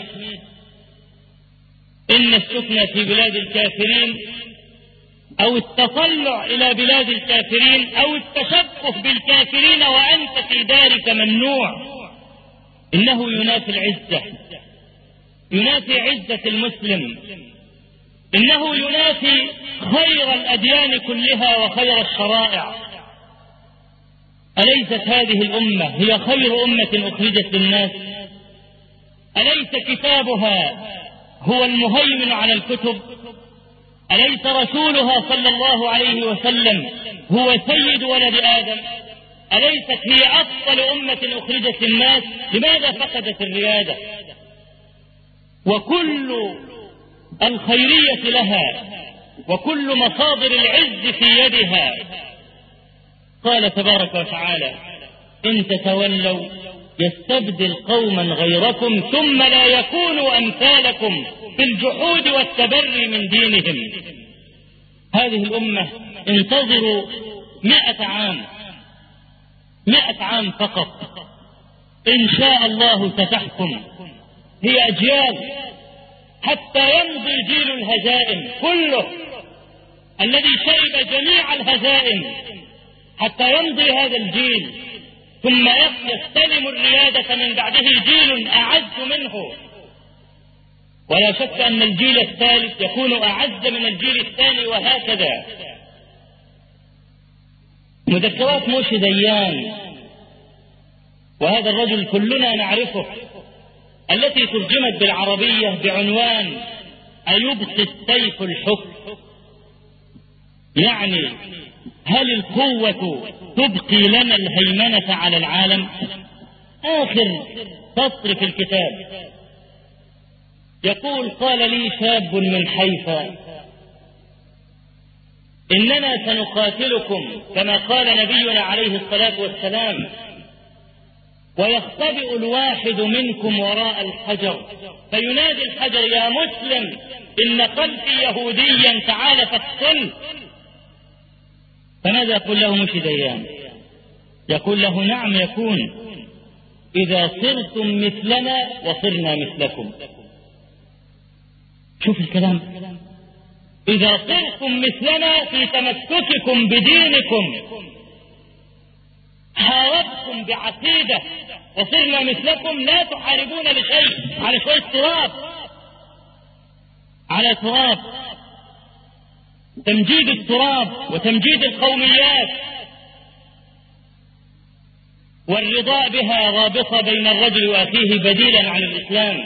إن السكن في بلاد الكافرين أو التطلع إلى بلاد الكافرين أو التشبه بالكافرين وأنت في دارك ممنوع. إنه ينافي العزة، ينافي عزة المسلم، إنه ينافي خير الأديان كلها وخير الشرائع. أليست هذه الأمة هي خير أمة أخرجت للناس؟ أليس كتابها هو المهيمن على الكتب؟ أليس رسولها صلى الله عليه وسلم هو سيد ولد آدم؟ أليست هي أفضل أمة أخرجت للناس؟ لماذا فقدت الريادة؟ وكل الخيرية لها وكل مصادر العز في يدها. قال تبارك وتعالى إن تتولوا يستبدل قوما غيركم ثم لا يكونوا أمثالكم في الجحود والتبري من دينهم. هذه الأمة انتظروا 100 عام، 100 عام فقط إن شاء الله ستحكم. هي أجيال حتى يمضي جيل الهزائم كله الذي شرب جميع الهزائم، حتى يمضي هذا الجيل ثم يستلم الريادة من بعده جيل أعز منه. ولا شك أن الجيل الثالث يكون أعز من الجيل الثاني، وهكذا. مذكرات موشي ديان، وهذا الرجل كلنا نعرفه، التي ترجمت بالعربية بعنوان أيبقي السيف الحكم. يعني هل القوة تبقي لنا الهيمنة على العالم؟ آخر سطر في الكتاب يقول قال لي شاب من حيفا إننا سنقاتلكم كما قال نبينا عليه الصلاة والسلام، ويختبئ الواحد منكم وراء الحجر فينادي الحجر يا مسلم إن قلبي يهوديا تعال فاقتله. فماذا يقول له موشي ديان؟ يقول له نعم يكون إذا صرتم مثلنا وصرنا مثلكم. شوف الكلام، إذا صرتم مثلنا في تمسككم بدينكم، حاربتم بعقيدة وصرنا مثلكم، لا تحاربون لشيء، على شوية تراب، على تراب، تمجيد التراب وتمجيد القوميات والرضا بها رابطة بين الرجل وأخيه بديلا عن الإسلام.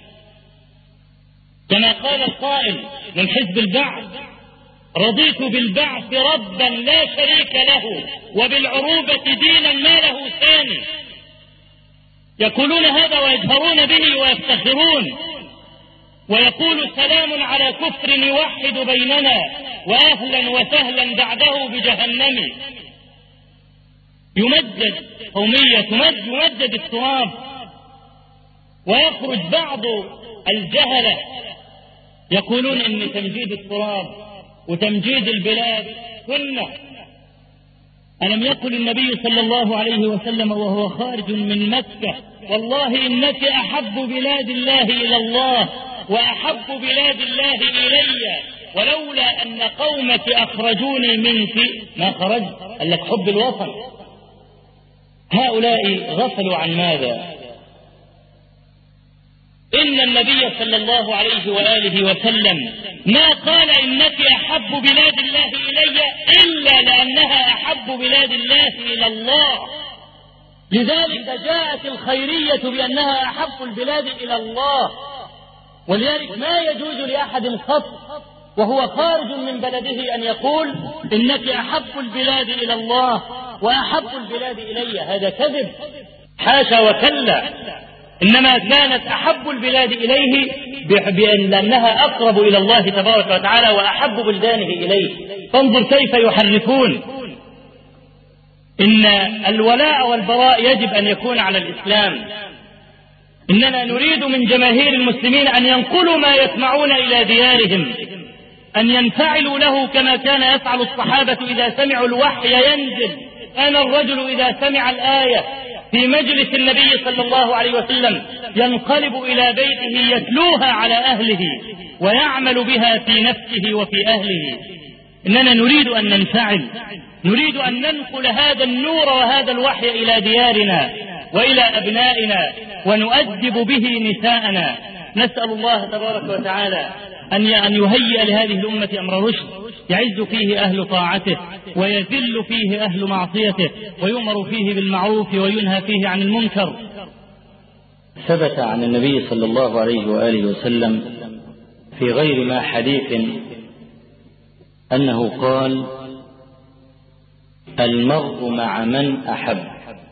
كما قال القائل من حزب البعث رضيت بالبعث ربا لا شريك له وبالعروبة دينا ما له ثاني. يقولون هذا ويجهرون به ويفتخرون، ويقول سلام على كفر يوحد بيننا وأهلا وسهلا بعده بجهنم. يمجد قومية، يمجد التراب، ويخرج بعض الجهلة يقولون ان تمجيد التراب وتمجيد البلاد سنة. ألم يقل النبي صلى الله عليه وسلم وهو خارج من مكة والله إنك أحب بلاد الله إلى الله وأحب بلاد الله إلي ولولا أن قومك أخرجوني منك ما خرجت. قال لك حب الوطن. هؤلاء غفلوا عن ماذا؟ إن النبي صلى الله عليه وآله وسلم ما قال إنك أحب بلاد الله إلي إلا لأنها أحب بلاد الله إلى الله. لذلك جاءت الخيرية بأنها أحب البلاد إلى الله. ولذلك ما يجوز لأحد قط وهو خارج من بلده أن يقول إنك أحب البلاد إلى الله وأحب البلاد إلي. هذا كذب، حاشا وكلا. إنما كانت أحب البلاد إليه لأنها أقرب إلى الله تبارك وتعالى وأحب بلدانه إليه. فانظر كيف يحرفون. إن الولاء والبراء يجب أن يكون على الإسلام. إننا نريد من جماهير المسلمين أن ينقلوا ما يسمعون إلى ديارهم، أن ينفعلوا له كما كان يفعل الصحابة إذا سمعوا الوحي ينزل. أنا الرجل إذا سمع الآية في مجلس النبي صلى الله عليه وسلم ينقلب إلى بيته يتلوها على أهله ويعمل بها في نفسه وفي أهله. إننا نريد أن ننفعل، نريد أن ننقل هذا النور وهذا الوحي إلى ديارنا وإلى أبنائنا ونؤدب به نساءنا. نسأل الله تبارك وتعالى أن يهيئ لهذه الأمة أمر رشد يعز فيه أهل طاعته ويذل فيه أهل معصيته ويؤمر فيه بالمعروف وينهى فيه عن المنكر. ثبت عن النبي صلى الله عليه وآله وسلم في غير ما حديث أنه قال: المرء مع من أحب.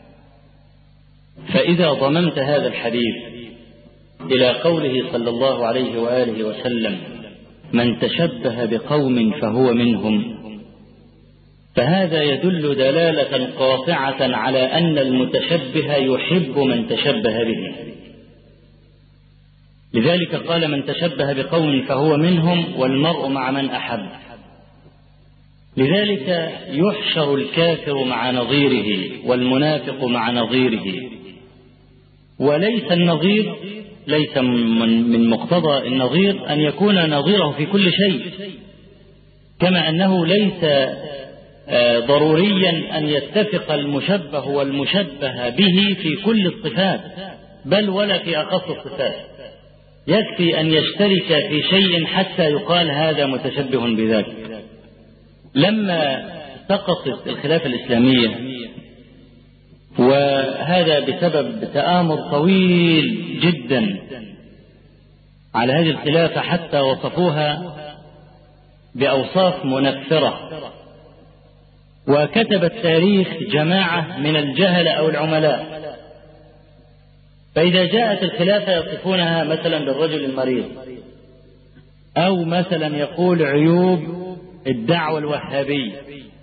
فإذا ضممت هذا الحديث إلى قوله صلى الله عليه وآله وسلم: من تشبه بقوم فهو منهم، فهذا يدل دلالة قاطعة على أن المتشبه يحب من تشبه به. لذلك قال: من تشبه بقوم فهو منهم، والمرء مع من أحب. لذلك يحشر الكافر مع نظيره والمنافق مع نظيره، وليس النظير، ليس من مقتضى النظير أن يكون نظيره في كل شيء، كما أنه ليس ضروريا أن يتفق المشبه والمشبه به في كل الصفات، بل ولا في أخص الصفات. يكفي أن يشترك في شيء حتى يقال هذا متشبه بذاك. لما سقطت الخلافة الإسلامية، وهذا بسبب تآمر طويل جدا على هذه الخلافة حتى وصفوها بأوصاف منفرة، وكتب التاريخ جماعة من الجهل أو العملاء، فإذا جاءت الخلافة يصفونها مثلا بالرجل المريض، أو مثلا يقول عيوب الدعوة الوهابية،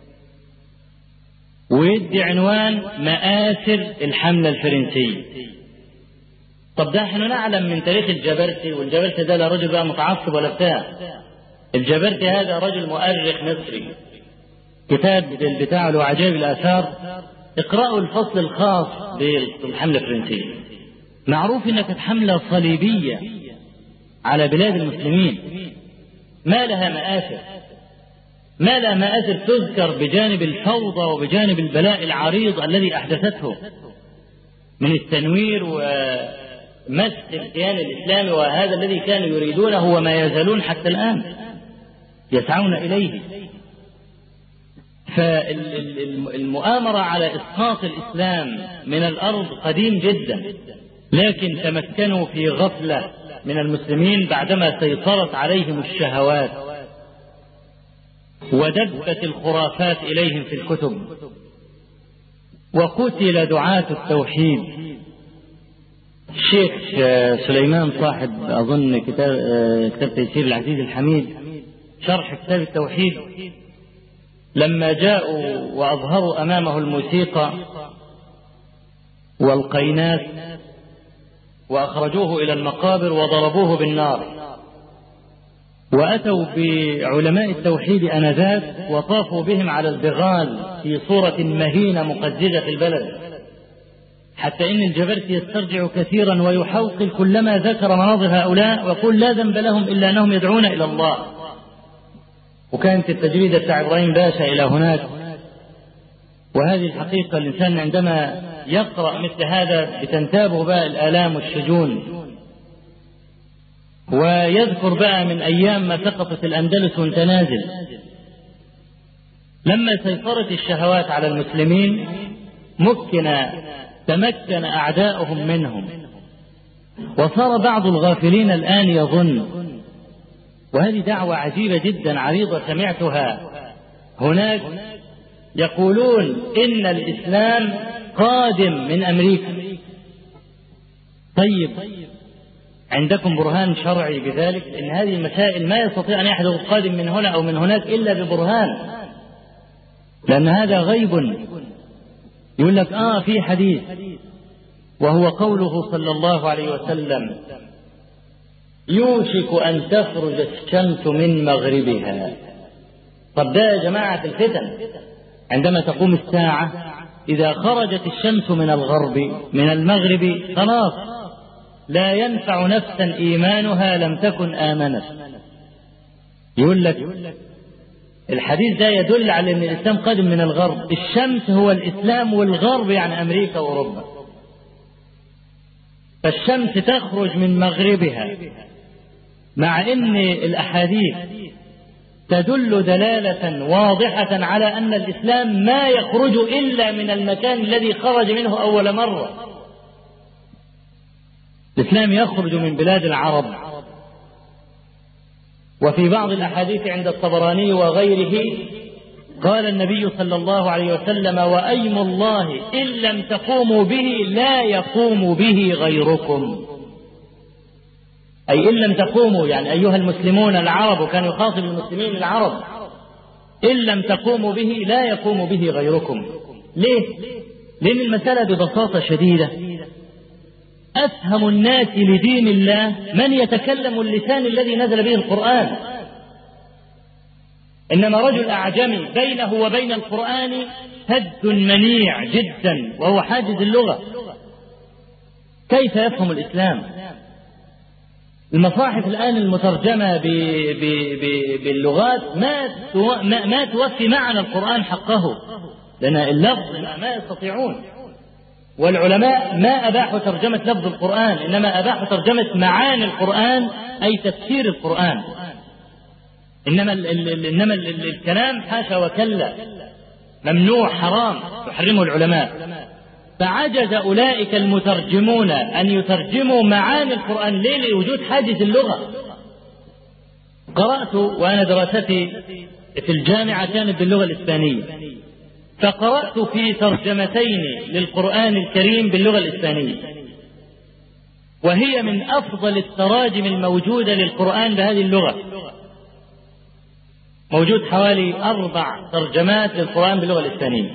ويدي عنوان مآثر الحملة الفرنسية. طب ده احنا نعلم من تاريخ الجبرتي، والجبرتي ده لا رجل بقى متعصب ولا بتاع. الجبرتي هذا رجل مؤرخ مصري، كتاب بتاعه له عجائب الآثار، اقرأوا الفصل الخاص بالحملة الفرنسية. معروف انها كانت حملة صليبية على بلاد المسلمين، ما لها مآثر، ما لها مآثر تذكر بجانب الفوضى وبجانب البلاء العريض الذي أحدثته من التنوير ومس الكيان الإسلامي، وهذا الذي كانوا يريدونه وما يزالون حتى الآن يسعون إليه. فالمؤامرة على إسقاط الإسلام من الأرض قديم جدا، لكن تمكنوا في غفلة من المسلمين بعدما سيطرت عليهم الشهوات ودبت الخرافات إليهم في الكتب، وقتل دعاة التوحيد. الشيخ سليمان صاحب أظن كتاب تيسير العزيز الحميد شرح كتاب التوحيد، لما جاءوا وأظهروا أمامه الموسيقى والقينات وأخرجوه إلى المقابر وضربوه بالنار، وأتوا بعلماء التوحيد أنذاك وطافوا بهم على البغال في صورة مهينة مقززة في البلد، حتى إن الجبرتي يسترجع كثيرا ويحوقل كلما ذكر مناظر هؤلاء ويقول لا ذنب لهم إلا أنهم يدعون إلى الله. وكانت التجريدة بتاع إبراهيم باشا إلى هناك. وهذه الحقيقة الإنسان عندما يقرأ مثل هذا بتنتابه بقى الآلام والشجون، ويذكر بقى من أيام ما سقطت الأندلس وانت نازل، لما سيطرت الشهوات على المسلمين تمكن أعداؤهم منهم، وصار بعض الغافلين الآن يظن، وهذه دعوة عجيبة جدا عريضة سمعتها هناك، يقولون إن الإسلام قادم من أمريكا. طيب عندكم برهان شرعي بذلك؟ إن هذه المسائل ما يستطيع أن يحدث قادم من هنا أو من هناك إلا ببرهان، لأن هذا غيب. يقول لك في حديث، وهو قوله صلى الله عليه وسلم: يوشك أن تخرج الشمس من مغربها. طب ده يا جماعة الفتن، عندما تقوم الساعة إذا خرجت الشمس من المغرب خلاص لا ينفع نفسا إيمانها لم تكن آمنت. يقول لك الحديث ده يدل على أن الإسلام قادم من الغرب. الشمس هو الإسلام، والغرب يعني أمريكا وأوروبا. فالشمس تخرج من مغربها، مع أن الأحاديث تدل دلالة واضحة على أن الإسلام ما يخرج إلا من المكان الذي خرج منه أول مرة. الإسلام يخرج من بلاد العرب. وفي بعض الأحاديث عند الطبراني وغيره قال النبي صلى الله عليه وسلم: وأيم الله إن لم تقوموا به لا يقوم به غيركم. أي إن لم تقوموا، يعني أيها المسلمون العرب، وكان يخاطب المسلمين العرب، إن لم تقوموا به لا يقوم به غيركم. ليه؟ لأن المسألة ببساطة شديدة أفهم الناس لدين الله من يتكلم اللسان الذي نزل به القرآن. إنما رجل أعجمي بينه وبين القرآن سد منيع جدا، وهو حاجز اللغة، كيف يفهم الإسلام؟ المصاحف الآن المترجمة باللغات ما توفي معنى القرآن حقه، لأن اللفظ ما يستطيعون. والعلماء ما أباحوا ترجمة لفظ القرآن، إنما أباحوا ترجمة معاني القرآن، أي تفسير القرآن. إنما الكلام حاشا وكلا، ممنوع حرام يحرمه العلماء. فعجز أولئك المترجمون أن يترجموا معاني القرآن. ليه؟ لوجود حاجز اللغة. قرأت وأنا دراستي في الجامعة كانت باللغة الإسبانية، فقرأت في ترجمتين للقرآن الكريم باللغة الإسبانية، وهي من أفضل التراجم الموجودة للقرآن بهذه اللغة. موجود حوالي 4 ترجمات للقرآن باللغة الإسبانية.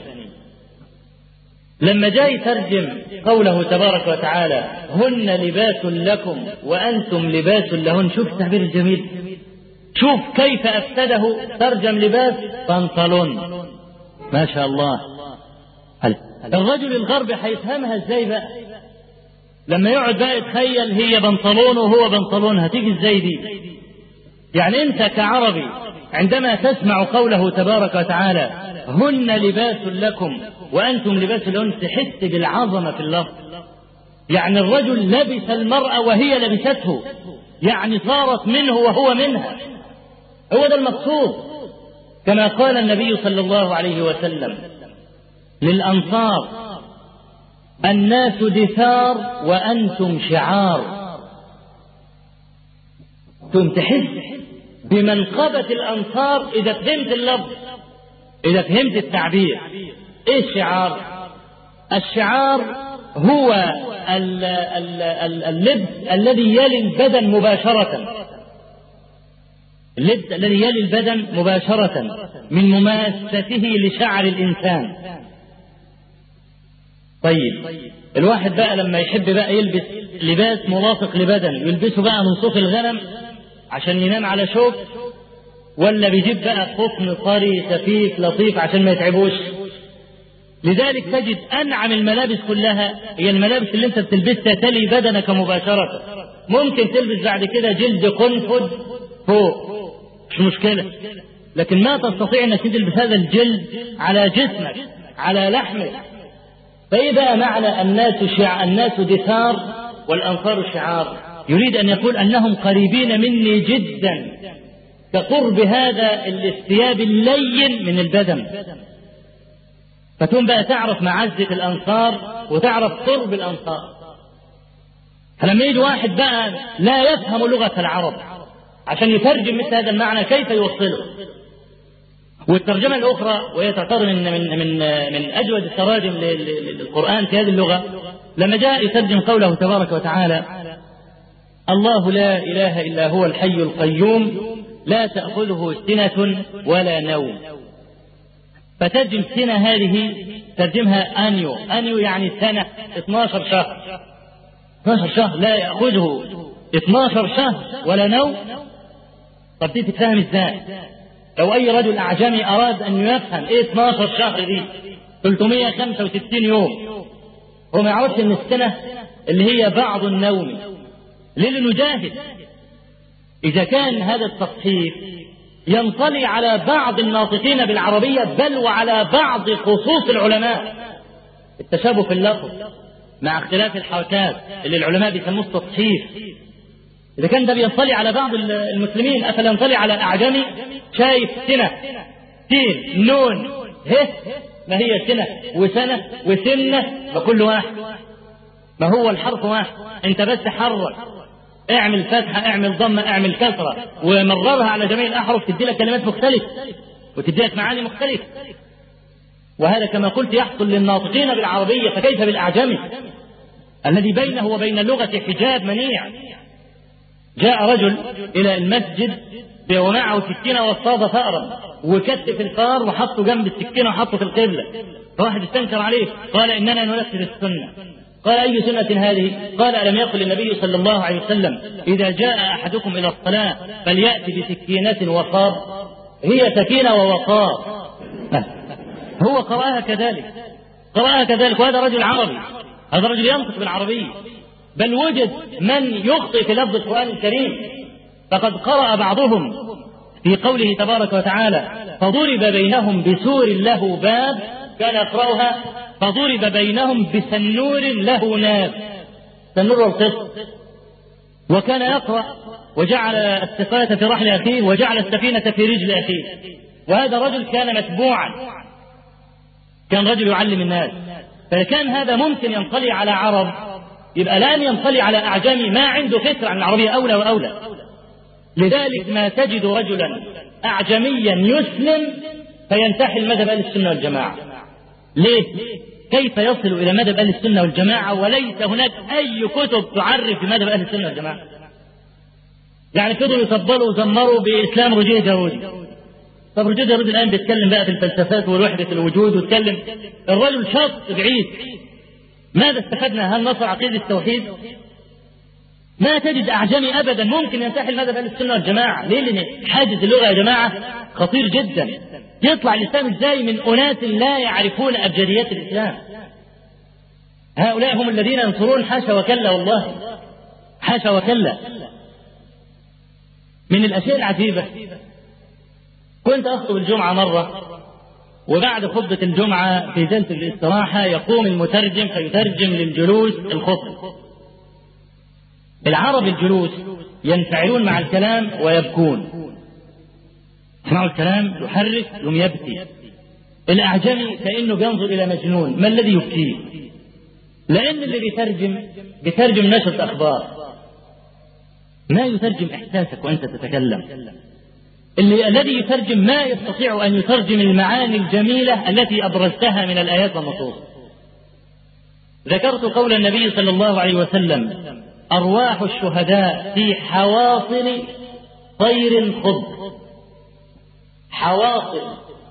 لما جاء يترجم قوله تبارك وتعالى: هن لباس لكم وأنتم لباس لهن، شوف التعبير الجميل، شوف كيف أفسده. ترجم لباس بنطلون، ما شاء الله. الرجل الغربي هيفهمها ازاي بقى؟ لما يقعد بقى يتخيل هي بنطلون وهو بنطلون، هتيجي ازاي دي؟ يعني انت كعربي عندما تسمع قوله تبارك وتعالى: هن لباس لكم وأنتم لباس لهن، تحس بالعظمة في اللفظ. يعني الرجل لبس المرأة وهي لبسته، يعني صارت منه وهو منها. هو ده المقصود، كما قال النبي صلى الله عليه وسلم للأنصار: الناس دثار وأنتم شعار. تحس بمنقبة الأنصار إذا فهمت اللفظ، إذا فهمت التعبير. إيه الشعار؟ الشعار هو اللبس الذي يلي البدن مباشرة، اللبس الذي يلي البدن مباشرة من مماسته لشعر الإنسان. طيب الواحد بقى لما يحب بقى يلبس لباس ملاصق لبدن، يلبسه بقى من صوف الغنم عشان ينام على شوك، ولا بيجيب بقى قطن طري سفيف لطيف عشان ما يتعبوش؟ لذلك تجد أنعم الملابس كلها هي الملابس اللي انت بتلبسها تلي بدنك مباشرة. ممكن تلبس بعد كده جلد قنفذ فوق، مش مشكلة، لكن ما تستطيع أنك تلبس هذا الجلد على جسمك على لحمك. فإيه بقى معنى الناس دثار والأنصار شعار؟ يريد أن يقول أنهم قريبين مني جدا كقرب هذا الثياب اللين من البدن. فتكون بقى تعرف معزة الأنصار وتعرف قرب الأنصار. فلما يجي واحد بقى لا يفهم لغة العرب عشان يترجم مثل هذا المعنى كيف يوصله؟ والترجمة الأخرى وهي تعتبر من أجود التراجم للقرآن في هذه اللغة، لما جاء يترجم قوله تبارك وتعالى: الله لا إله إلا هو الحي القيوم لا تأخذه سنة ولا نوم. فترجم سنة هذه ترجمها أنيو يعني سنة 12 شهر 12 شهر لا يأخذه 12 شهر ولا نوم. طب دي تتفهم ازاي؟ لو أي رجل أعجمي أراد أن يفهم إيه 12 شهر دي 365 يوم، هو ما يعرفش إن السنة اللي هي بعض النوم. ليه؟ لنجاهد. إذا كان هذا التصحيف ينطلي على بعض الناطقين بالعربية بل وعلى بعض خصوص العلماء، التشابه في اللفظ مع اختلاف الحركات اللي العلماء بيسموه التصحيف، إذا كان ده بينطلي على بعض المسلمين أفلا ينطلي على أعجمي شايف سنة سين نون ه، ما هي سنة وسنة وسنة وكل واحد ما هو الحرف واحد. انت بس حرك، اعمل فتحة اعمل ضمة اعمل كسرة ومررها على جميع الأحرف تدي لك كلمات مختلفة وتدي لك معاني مختلفة. وهذا كما قلت يحصل للناطقين بالعربية، فكيف بالأعجمي الذي بينه وبين اللغة حجاب منيع؟ جاء رجل إلى المسجد ومعه سكينة واصطاد فأرا وكتف الفار وحطه جنب السكينة وحطه في القبلة، فواحد استنكر عليه قال: إننا ننفذ السنة. قال: أي سنة هذه؟ قال: ألم يقل النبي صلى الله عليه وسلم: إذا جاء أحدكم إلى الصلاة فليأتي بسكينة وقار؟ هي سكينة ووقار. هو قرأها كذلك وهذا رجل عربي، هذا رجل ينطق بالعربية. بل وجد من يخطئ في لفظ القرآن الكريم، فقد قرأ بعضهم في قوله تبارك وتعالى: فضرب بينهم بسور له باب، كان يقرأها فضرب بينهم بسنور له ناب، سنور القسط. وكان يقرأ وجعل السقاية في رحل أخيه وجعل السفينة في رجل أخيه. وهذا رجل كان متبوعا، كان رجل يعلم الناس. فكان هذا ممكن ينطلي على عرب، يبقى الآن ينطلي على أعجمي ما عنده فكرة عن العربية أولى وأولى. لذلك ما تجد رجلا أعجميا يسلم فينتحل مذهب أهل السنة والجماعة. ليه؟ كيف يصل إلى مذهب أهل السنة والجماعة وليس هناك أي كتب تعرف بمذهب أهل السنة والجماعة؟ يعني فضلوا يطبلوا وزمروا بإسلام رجيه جارودي. طب رجيه جارودي الآن بيتكلم بقى في الفلسفات ووحدة الوجود ويتكلم، الرجل شط بعيد. ماذا استفدنا؟ هل نصر عقيدة التوحيد؟ ما تجد أعجمي أبدا ممكن ينتحل مذهب أهل السنة والجماعة. ليه؟ لأن حاجز اللغة يا جماعة خطير جدا. يطلع الإسلام إزاي من أناس لا يعرفون أبجديات الإسلام؟ هؤلاء هم الذين ينصرون، حاشا وكلا، والله حاشا وكلا. من الأشياء العجيبة، كنت أخطب الجمعة مرة، وبعد خطبة الجمعة في جلسة الاستراحة يقوم المترجم فيترجم للجلوس الخطبة. العرب الجلوس ينفعلون مع الكلام ويبكون، يسمعوا الكلام يحرك يوم يبكي. الأعجمي كأنه ينظر إلى مجنون، ما الذي يبكيه؟ لأن اللي بيترجم نشرة أخبار، ما يترجم إحساسك وأنت تتكلم. الذي يترجم ما يستطيع أن يترجم المعاني الجميلة التي أبرزتها من الآيات والنصوص. ذكرت قول النبي صلى الله عليه وسلم: أرواح الشهداء في حواصل طير خضر. حواصل،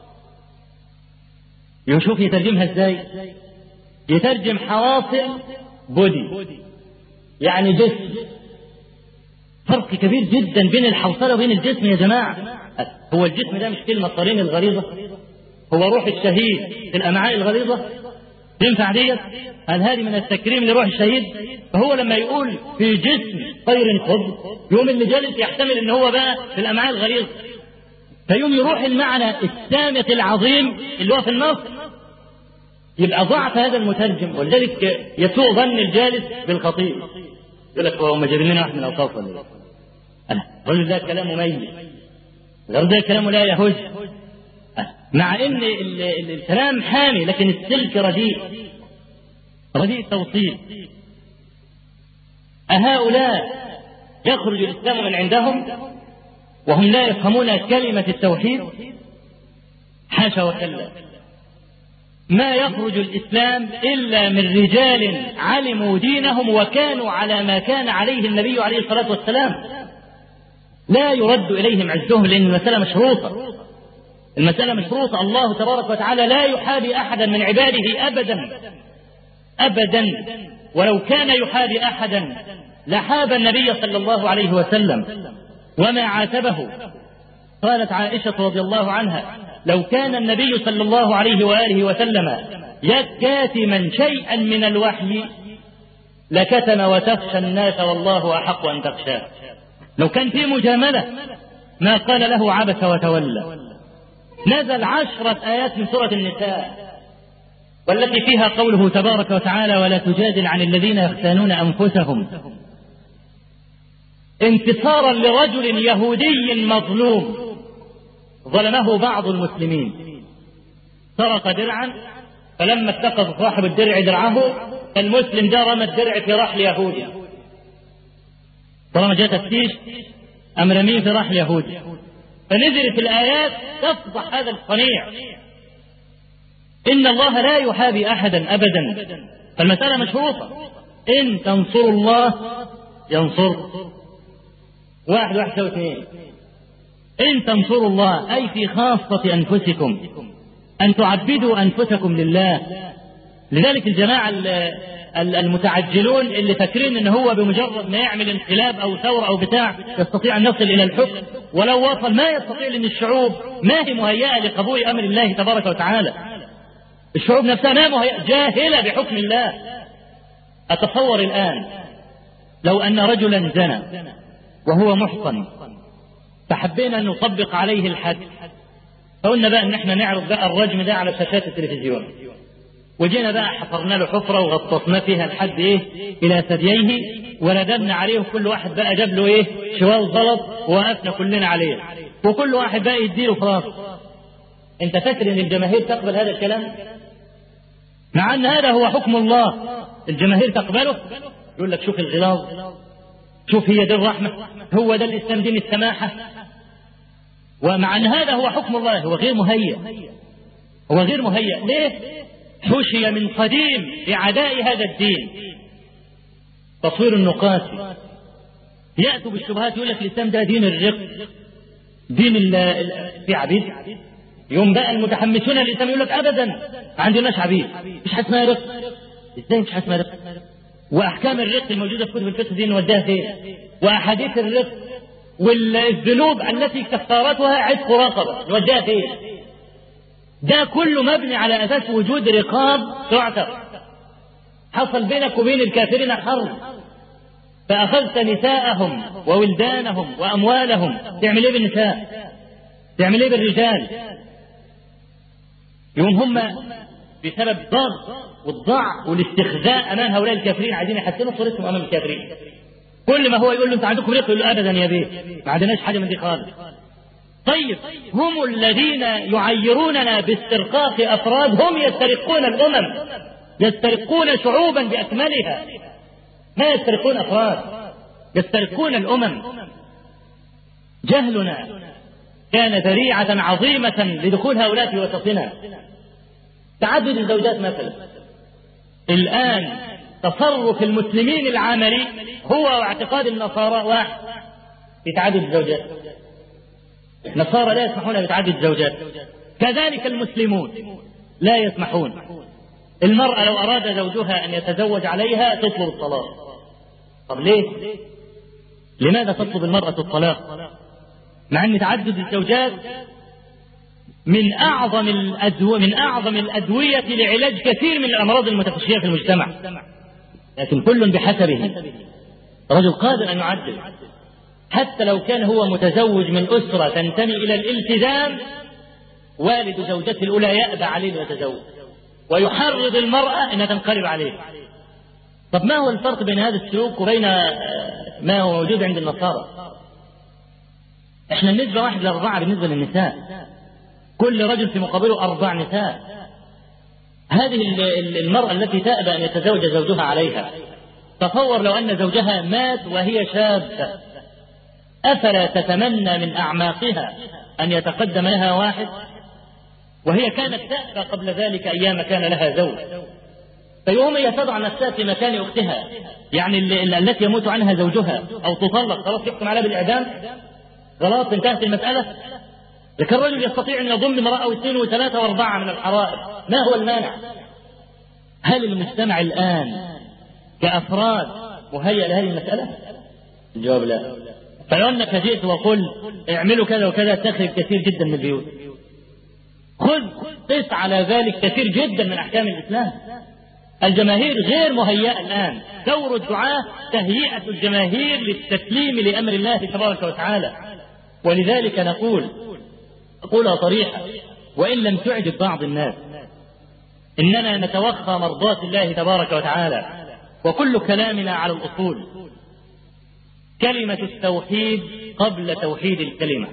يشوف يترجمها ازاي؟ يترجم حواصل بودي، يعني جسم. فرق كبير جدا بين الحوصلة وبين الجسم يا جماعة. هو الجسم ده مش كلمة الطرين الغليظة؟ هو روح الشهيد في الأمعاء الغليظة؟ ينفع ديت؟ هل هذه من التكريم لروح الشهيد؟ فهو لما يقول في جسم طير خضر، يوم اللي جالس يحتمل ان هو بقى في الأمعاء الغليظة. فيوم يروح المعنى السامق العظيم اللي هو في النص، يبقى ضعف هذا المترجم. ولذلك يسوء ظن الجالس بالخطيب، يقول لك هو جايبين لنا واحد من الاوقاف ولا ايه؟ الرجل ده كلامه ميت، الرجل ده كلامه لا يهج، مع ان الكلام حامي لكن السلك رديء التوصيل. أهؤلاء يخرج الإسلام من عندهم وهم لا يفهمون كلمة التوحيد؟ حاشا وكلا، ما يخرج الإسلام إلا من رجال علموا دينهم وكانوا على ما كان عليه النبي عليه الصلاة والسلام، لا يرد إليهم عزهم، لأن المسألة مشروطة. المسألة مشروطة. الله تبارك وتعالى لا يحابي أحدا من عباده أبدا، ولو كان يحابي أحدا لحاب النبي صلى الله عليه وسلم وما عاتبه. قالت عائشة رضي الله عنها: لو كان النبي صلى الله عليه وآله وسلم كاتما شيئا من الوحي لكتم وتخشى الناس والله أحق أن تخشاه. لو كان في مجاملة ما قال له عبس وتولى. نزل 10 آيات من سورة النساء والتي فيها قوله تبارك وتعالى: ولا تجادل عن الذين يختانون أنفسهم، انتصارا لرجل يهودي مظلوم ظلمه بعض المسلمين، سرق درعا، فلما اتخذ صاحب الدرع درعه المسلم ده رمى الدرع في رحل يهودي، طالما جاء تفتيش أم رميه في رحل يهودي، فنزلت الآيات تفضح هذا الصنيع. إن الله لا يحابي أحدا أبدا، فالمسألة مشروطة. إن تنصروا الله ينصركم، 1 1 2. إن تنصروا الله أي في خاصة أنفسكم، أن تعبدوا أنفسكم لله. لذلك الجماعة المتعجلون اللي فاكرين إن هو بمجرد ما يعمل انقلاب أو ثورة أو بتاع يستطيع أن يصل إلى الحكم، ولو وصل ما يستطيع، لأن الشعوب ما هي مهيئة لقبول أمر الله تبارك وتعالى. الشعوب نفسها ما مهيئة، جاهلة بحكم الله. أتصور الآن لو أن رجلا زنى وهو محصن فحبينا أن نطبق عليه الحد، فقلنا بقى أن احنا نعرض بقى الرجم ده على شاشات التلفزيون، وجينا بقى حفرنا له حفرة وغطسنا فيها الحد إلى ثدييه، ورددنا عليه، وكل واحد بقى جاب له شوال زلط ووقفنا كلنا عليه، وكل واحد بقى يديله فراس. انت فاكر ان الجماهير تقبل هذا الكلام؟ مع ان هذا هو حكم الله، الجماهير تقبله؟ يقول لك شوف الغلاظ، شوف هي دي الرحمة، هو ده الإسلام دين السماحة. ومع ان هذا هو حكم الله هو غير مهيأ، هو غير مهيأ. ليه؟ حشي من قديم لعداء هذا الدين تصوير النقاش، يأتوا بالشبهات، يقول لك الإسلام ده دين الرق، دين في عبيد. يوم بقى المتحمسون للإسلام يقول لك أبدا ما عندناش عبيد، مش حاجة اسمها رق. إزاي مش حاجة اسمها رق؟ وأحكام الرق الموجودة في كتب الفقه دي نوديها فين؟ وأحاديث الرق والذنوب التي كفارتها عتق رقبة نوديها فين؟ ده كله مبني على أساس وجود رقاب تعتق. حصل بينك وبين الكافرين حرب، فأخذت نساءهم وولدانهم وأموالهم، تعمل إيه بالنساء؟ تعمل إيه بالرجال؟ يوم هم بسبب الضغط والضعف والاستخزاء أمام هؤلاء الكافرين عايزين يحسنوا صورتهم أمام الكافرين. كل ما هو يقول له أنت عندكم رق، يقول له أبدا يا بيه ما عندناش حاجة من دي خالص. طيب هم الذين يعيروننا باسترقاق أفراد، هم يسترقون الأمم، يسترقون شعوبا بأكملها، ما يسترقون أفراد، يسترقون الأمم. جهلنا كان ذريعة عظيمة لدخول هؤلاء في وسطنا. تعدد الزوجات مثلا، الآن تصرف المسلمين العملي هو واعتقاد النصارى واحد في تعدد الزوجات. النصارى لا يسمحون بتعدد الزوجات، كذلك المسلمون لا يسمحون. المرأة لو أراد زوجها أن يتزوج عليها تطلب الطلاق. طب ليه؟ لماذا تطلب المرأة الطلاق؟ مع أن تعدد الزوجات من أعظم الأدوية لعلاج كثير من الأمراض المتفشية في المجتمع، لكن كل بحسبه. رجل قادر أن يعدل، حتى لو كان هو متزوج من أسرة تنتمي إلى الالتزام، والد زوجته الأولى يأبى عليه ويتزوج ويحرض المرأة أنها تنقلب عليه. طب ما هو الفرق بين هذا السلوك وبين ما هو موجود عند النصارى؟ احنا النسبة 1:4 بالنسبة للنساء، كل رجل في مقابله 4 نساء. هذه المرأة التي تأبى أن يتزوج زوجها عليها، تصور لو أن زوجها مات وهي شابة، أفلا تتمنى من أعماقها أن يتقدم لها واحد؟ وهي كانت تأبى قبل ذلك أيام كان لها زوج، فيوم هي تضع نفسها في مكان أختها، يعني التي يموت عنها زوجها أو تطلق، خلاص يحكم عليها بالإعدام، خلاص انتهت المسألة. لكن الرجل يستطيع أن يضم امرأة واثنين وثلاثة واربعة من الحرائر، ما هو المانع؟ هل المجتمع الآن كأفراد مهيأ لهذه المسألة؟ الجواب لا. فلو أنك جئت وقل اعملوا كذا وكذا تخرج كثير جدا من البيوت. قس على ذلك كثير جدا من أحكام الإسلام. الجماهير غير مهيئة الآن، دور الدعاة تهيئة الجماهير للتسليم لأمر الله تبارك وتعالى. ولذلك أقولها صريحة وإن لم تعجب بعض الناس، إننا نتوخى مرضاة الله تبارك وتعالى، وكل كلامنا على الأصول. كلمة التوحيد قبل توحيد الكلمة،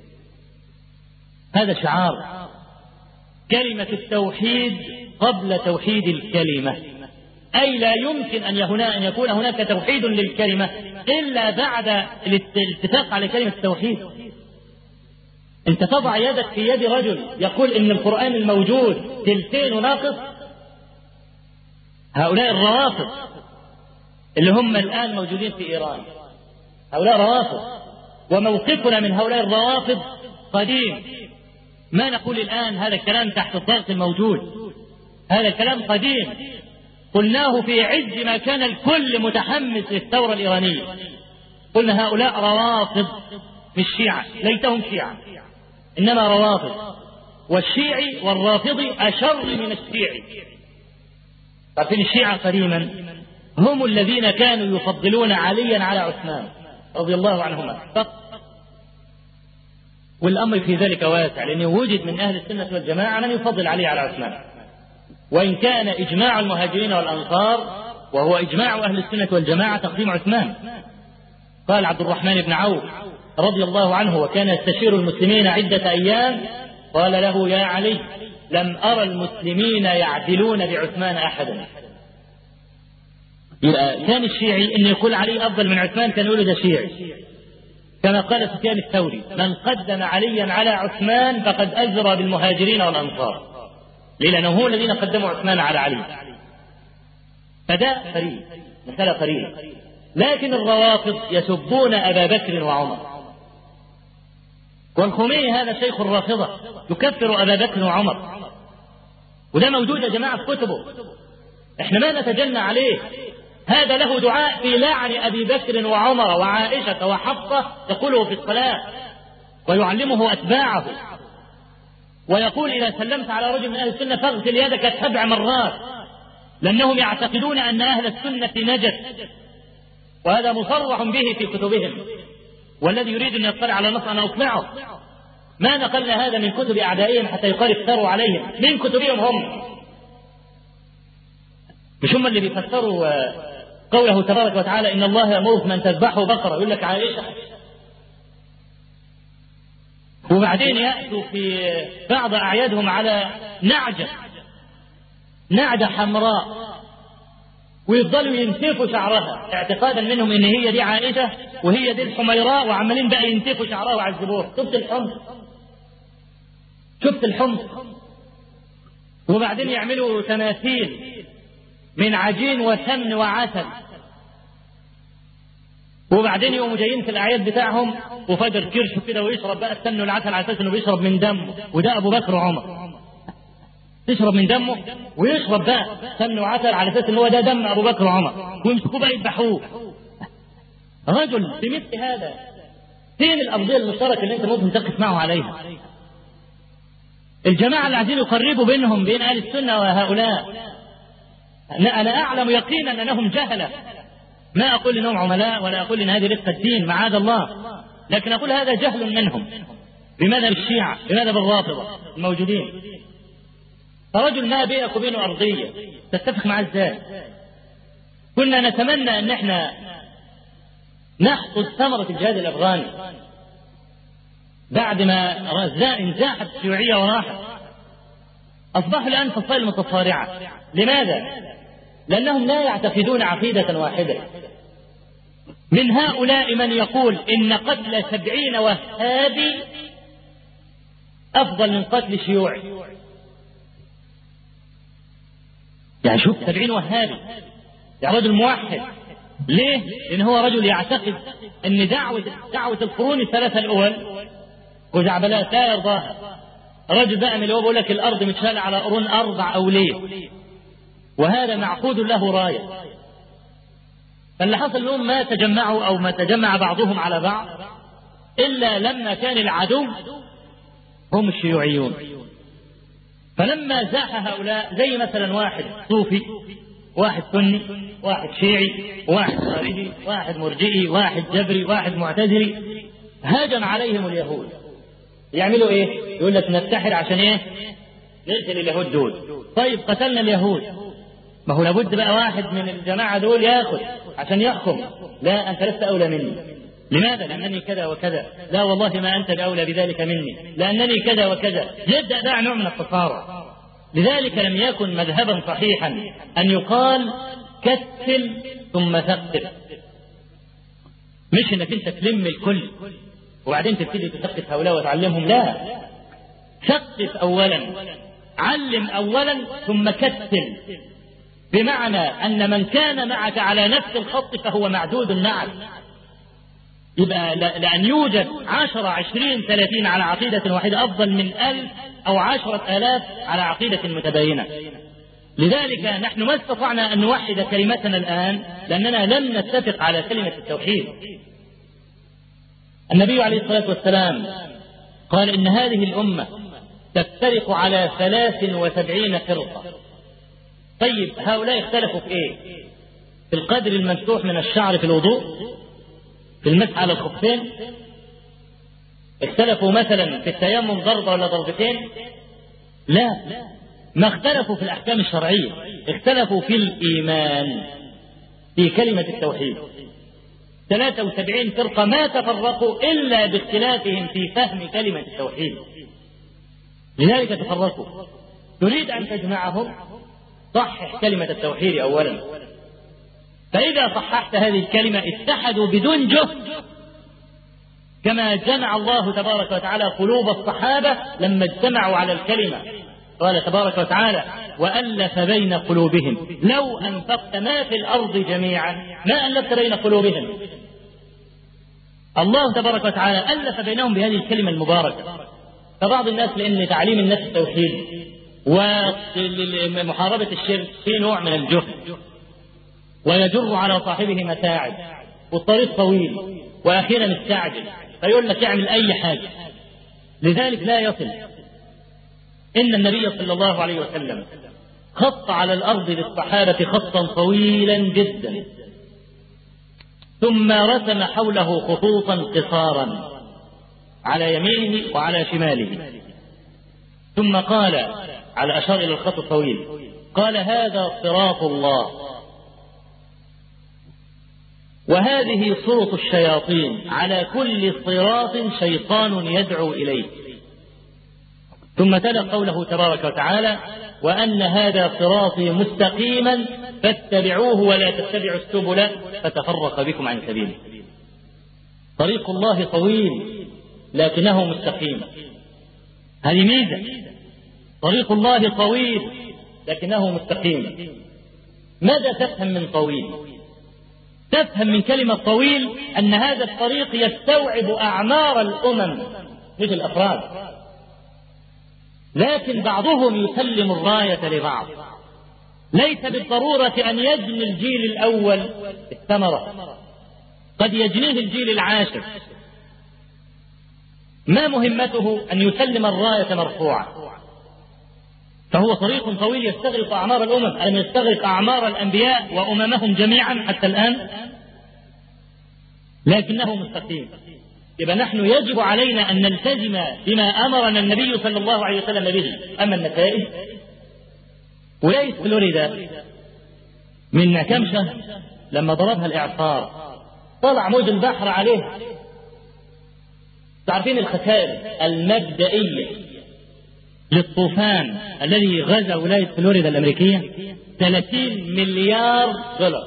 هذا شعار. كلمة التوحيد قبل توحيد الكلمة، أي لا يمكن أن يكون هناك توحيد للكلمة إلا بعد الاتفاق على كلمة التوحيد. أنت تضع يدك في يد رجل يقول إن القرآن الموجود تلتين وناقص، هؤلاء الروافض اللي هم الآن موجودين في إيران، هؤلاء روافض، وموقفنا من هؤلاء الروافض قديم. ما نقول الآن هذا الكلام تحت الضغط الموجود، هذا الكلام قديم، قلناه في عز ما كان الكل متحمس للثورة الإيرانية. قلنا هؤلاء روافض مش شيعة، ليتهم شيعة، إنما روافض، والشيعي والرافضي أشر من الشيعي. ففي الشيعة قديما هم الذين كانوا يفضلون عليا على عثمان رضي الله عنهما فقط، والأمر في ذلك واسع، لأنه وجد من أهل السنة والجماعة من يفضل علي على عثمان، وإن كان إجماع المهاجرين والأنصار وهو إجماع أهل السنة والجماعة تقديم عثمان. قال عبد الرحمن بن عوف رضي الله عنه وكان يستشير المسلمين عدة أيام، قال له يا علي لم أرى المسلمين يعدلون بعثمان أحدا. كان الشيعي إن يقول علي أفضل من عثمان كان يقول ده شيعي، كما قال سفيان الثوري من قدم عليا على عثمان فقد أزرى بالمهاجرين والأنصار، لأنه هو الذين قدموا عثمان على علي. فده قريب، مسألة قريبة. لكن الروافض يسبون أبا بكر وعمر، والخميني هذا شيخ الرافضة يكفر أبا بكر وعمر، وده موجود يا جماعة في كتبه، احنا ما نتجنى عليه. هذا له دعاء في لعن أبي بكر وعمر وعائشة وحفصة يقوله في الصلاة ويعلمه أتباعه، ويقول إذا سلمت على رجل من أهل السنة فاغسل يدك 7 مرات، لأنهم يعتقدون أن أهل السنة نجس، وهذا مصرح به في كتبهم، والذي يريد أن يطلع على نص أنا أطلعه. ما نقلنا هذا من كتب أعدائهم حتى يقال افتروا عليهم، من كتبهم هم، مش هم اللي بيفسروا قوله تبارك وتعالى إن الله يأمركم أن تذبحوا بقرة، يقول لك عائشة، وبعدين يأتوا في بعض أعيادهم على نعجة حمراء ويفضلوا ينتفوا شعرها اعتقادا منهم ان هي دي عائشة وهي دي الحميراء، وعمالين بقى ينتفوا شعرها ويعذبوها. شفت الحمص. وبعدين يعملوا تماثيل من عجين وسمن وعسل، وبعدين يقوموا جايين في الاعياد بتاعهم وفجر كرشه كده ويشرب بقى السمن والعسل على اساس انه بيشرب من دمه، وده ابو بكر وعمر يشرب من دمه ويشرب بقى سمن وعسل على اساس ان هو ده دم ابو بكر وعمر، ويمسكوه بقى يذبحوه. رجل بمثل هذا فين الارضيه المشتركه اللي انت ممكن تقف معه عليها؟ الجماعه اللي عايزين يقربوا بينهم بين اهل السنه وهؤلاء، انا اعلم يقينا انهم جهله، ما أقول إنهم عملاء ولا أقول إن هذه رفقة الدين، معاذ الله، لكن أقول هذا جهل منهم بمذهب الشيعة، بمذهب الرافضة الموجودين. فرجل ما بينك وبينه أرضية تتفق معه ازاي؟ كنا نتمنى أن احنا نحصد ثمرة الجهاد الأفغاني بعد ما انزاحت الشيوعية وراحت، أصبحوا الآن فصائل متصارعة. لماذا؟ لأنهم لا يعتقدون عقيدة واحدة. من هؤلاء من يقول إن قتل 70 وهابي أفضل من قتل شيوعي. يعني شوف 70 وهابي، يعني رجل موحد. ليه؟ لأن هو رجل يعتقد أن دعوة القرون الثلاثة الأول وزعبلات لا يرضاها. رجل بقى من اللي هو بيقول لك الأرض متشالة على قرون 4 أولية، وهذا معقود له راية. فاللي حصل لهم ما تجمعوا أو ما تجمع بعضهم على بعض إلا لما كان العدو هم الشيوعيون. فلما زاح هؤلاء زي مثلا واحد صوفي، واحد سني، واحد شيعي، واحد خارجي، واحد مرجئي، واحد جبري، واحد معتزلي، هاجم عليهم اليهود. يعملوا ايه؟ يقول لك نتحد عشان ايه؟ نقتل اليهود دول. طيب قتلنا اليهود، ما هو لابد بقى واحد من الجماعة دول ياخذ عشان يحكم. لا، أنت لست أولى مني. لماذا؟ لأنني كذا وكذا. لا والله ما أنت الأولى بذلك مني، لأنني كذا وكذا. يبدأ بقى نوع من التصارع. لذلك لم يكن مذهبا صحيحا أن يقال كتل ثم ثقف. مش انك انت تلم الكل وبعدين تبتدي تثقف هؤلاء وتعلمهم، لا، ثقف اولا، علم اولا ثم كتل. بمعنى ان من كان معك على نفس الخط فهو معدود معك. يبقى لأن يوجد 10 20 30 على عقيدة واحدة أفضل من 1000 أو 10,000 على عقيدة متباينة. لذلك نحن ما استطعنا أن نوحد كلمتنا الآن لأننا لم نتفق على كلمة التوحيد. النبي عليه الصلاة والسلام قال إن هذه الأمة تفترق على 73 فرقة. طيب هؤلاء اختلفوا في إيه؟ في القدر الممسوح من الشعر في الوضوء، في المسح على الخفين، اختلفوا مثلا في التيمم ضربة ولا ضربتين؟ لا، ما اختلفوا في الأحكام الشرعية، اختلفوا في الإيمان، في كلمة التوحيد. 73 فرقة ما تفرقوا إلا باختلافهم في فهم كلمة التوحيد، لذلك تفرقوا. تريد أن تجمعهم، صحح كلمة التوحيد أولا، فإذا صححت هذه الكلمة اتحدوا بدون جهد، كما جمع الله تبارك وتعالى قلوب الصحابة لما اجتمعوا على الكلمة. قال تبارك وتعالى وألف بين قلوبهم لو أنفقت ما في الأرض جميعا ما ألفت بين قلوبهم. الله تبارك وتعالى ألف بينهم بهذه الكلمة المباركة. فبعض الناس لأن تعليم الناس التوحيد ومحاربة الشرك في نوع من الجهل، ويجر على صاحبه متاعب، والطريق طويل وأخيرا مستعجل، فيقول لك اعمل أي حاجة، لذلك لا يصل. إن النبي صلى الله عليه وسلم خط على الأرض للصحابة خطا طويلا جدا، ثم رسم حوله خطوطا قصارا على يمينه وعلى شماله، ثم قال على أشار إلى الخط الطويل، قال هذا صراط الله وهذه صرط الشياطين، على كل صراط شيطان يدعو إليه. ثم تلا قوله تبارك وتعالى وأن هذا صراطي مستقيما فاتبعوه ولا تتبعوا السبل فتفرق بكم عن سبيله. طريق الله طويل لكنه مستقيم، هذه ميزة. طريق الله طويل لكنه مستقيم. ماذا تفهم من طويل؟ تفهم من كلمة طويل أن هذا الطريق يستوعب أعمار الأمم مش الأفراد، لكن بعضهم يسلم الراية لبعض. ليس بالضرورة أن يجني الجيل الأول الثمرة، قد يجنيه الجيل العاشر. ما مهمته أن يسلم الراية مرفوعة. فهو طريق طويل يستغرق أعمار الأمم. ألم يستغرق أعمار الأنبياء وأممهم جميعا حتى الآن؟ لكنه مستقيم. يبقى نحن يجب علينا أن نلتزم بما أمرنا النبي صلى الله عليه وسلم به. أما النتائج، ولاية فلوريدا من كم شهر لما ضربها الإعصار طلع موج البحر عليه. تعرفين الخسائر المبدئية للطوفان الذي غزا ولاية فلوريدا الأمريكية 30 مليار دولار،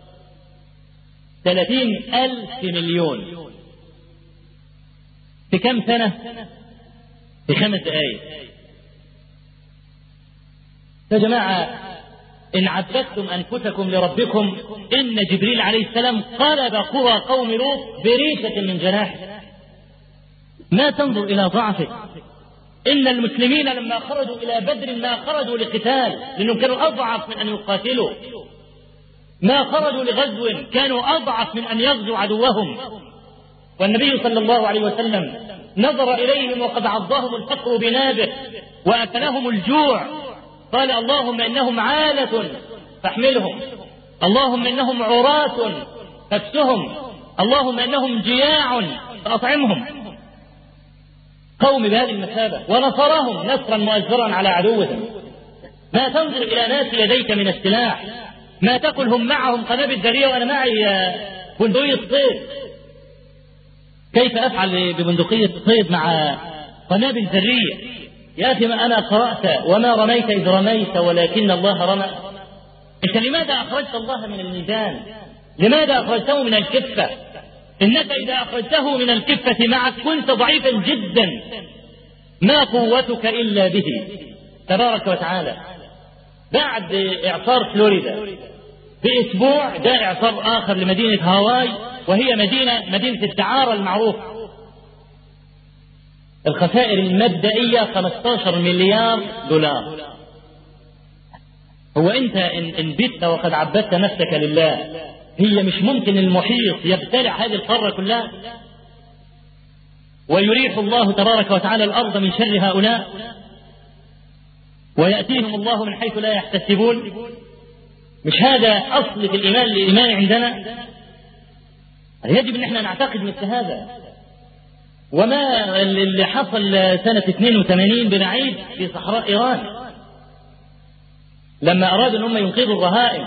30,000 مليون في كم سنة؟ في 5 دقائق. يا جماعة إن عبدتم أنفسكم لربكم إن جبريل عليه السلام قلب قوى قوم لوط بريشة من جناحه. ما تنظر إلى ضعفك. إن المسلمين لما خرجوا إلى بدر ما خرجوا لقتال، لأنهم كانوا أضعف من أن يقاتلوا. ما خرجوا لغزو، كانوا أضعف من أن يغزوا عدوهم. والنبي صلى الله عليه وسلم نظر إليهم وقد عضهم الفقر بنابه وأكلهم الجوع، قال اللهم إنهم عالة فاحملهم، اللهم إنهم عراة فاكسهم، اللهم إنهم جياع فأطعمهم. قوم بهذه المثابة، ونصرهم نصرا مؤزرا على عدوهم. ما تنظر إلى ناس يديك من السلاح، ما تقل هم معهم قنابل ذرية وأنا معي بندقية صيد. كيف أفعل ببندقية صيد مع قنابل ذرية؟ يا أخي ما أنا قرأت وما رميت إذ رميت ولكن الله رمى. أنت لماذا أخرجت الله من الميدان؟ لماذا أخرجته من الكفة؟ إنك إذا أخرجته من الكفة معك كنت ضعيفا جدا، ما قوتك إلا به تبارك وتعالى. بعد إعصار فلوريدا بأسبوع جاء إعصار آخر لمدينة هاواي، وهي مدينة الدعارة المعروفة. الخسائر المبدئية 15 مليار دولار. هو أنت إن بت وقد عبدت نفسك لله، هي مش ممكن المحيط يبتلع هذه القارة كلها ويريح الله تبارك وتعالى الأرض من شر هؤلاء ويأتيهم الله من حيث لا يحتسبون؟ مش هذا أصل في الإيمان عندنا؟ يجب أن احنا نعتقد مثل هذا. وما اللي حصل سنة 82 بنعيد في صحراء إيران لما أرادوا أن هم ينقذوا الرهائن،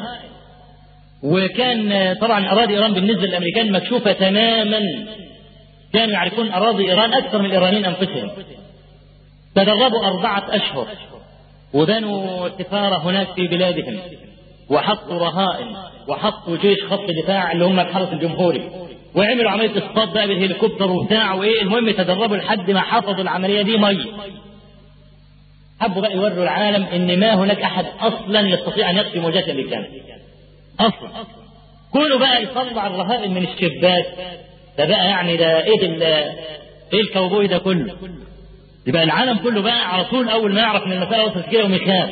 وكان طبعا أراضي إيران بالنسبة للأمريكان مكشوفة تماما، كانوا يعرفون أراضي إيران أكثر من الإيرانيين أنفسهم. تدربوا 4 أشهر وبنوا سفارة هناك في بلادهم، وحطوا رهائن، وحطوا جيش خط دفاع اللي هم الحرس الجمهوري، وعملوا عملية إسقاط بقى بالهليكوبتر وبتاع وإيه. المهم تدربوا لحد ما حفظوا العملية دي مية. حبوا بقى يوروا العالم إن ما هناك أحد أصلا يستطيع أن يقضي موجات الأمريكان أصلا. كله بقى يطلع الرهائن من الشباك. ده بقى يعني ده إيه الكوبوي ده كله؟ يبقى العالم كله بقى على طول أول ما يعرف من المسألة وصلت كده ومخاف.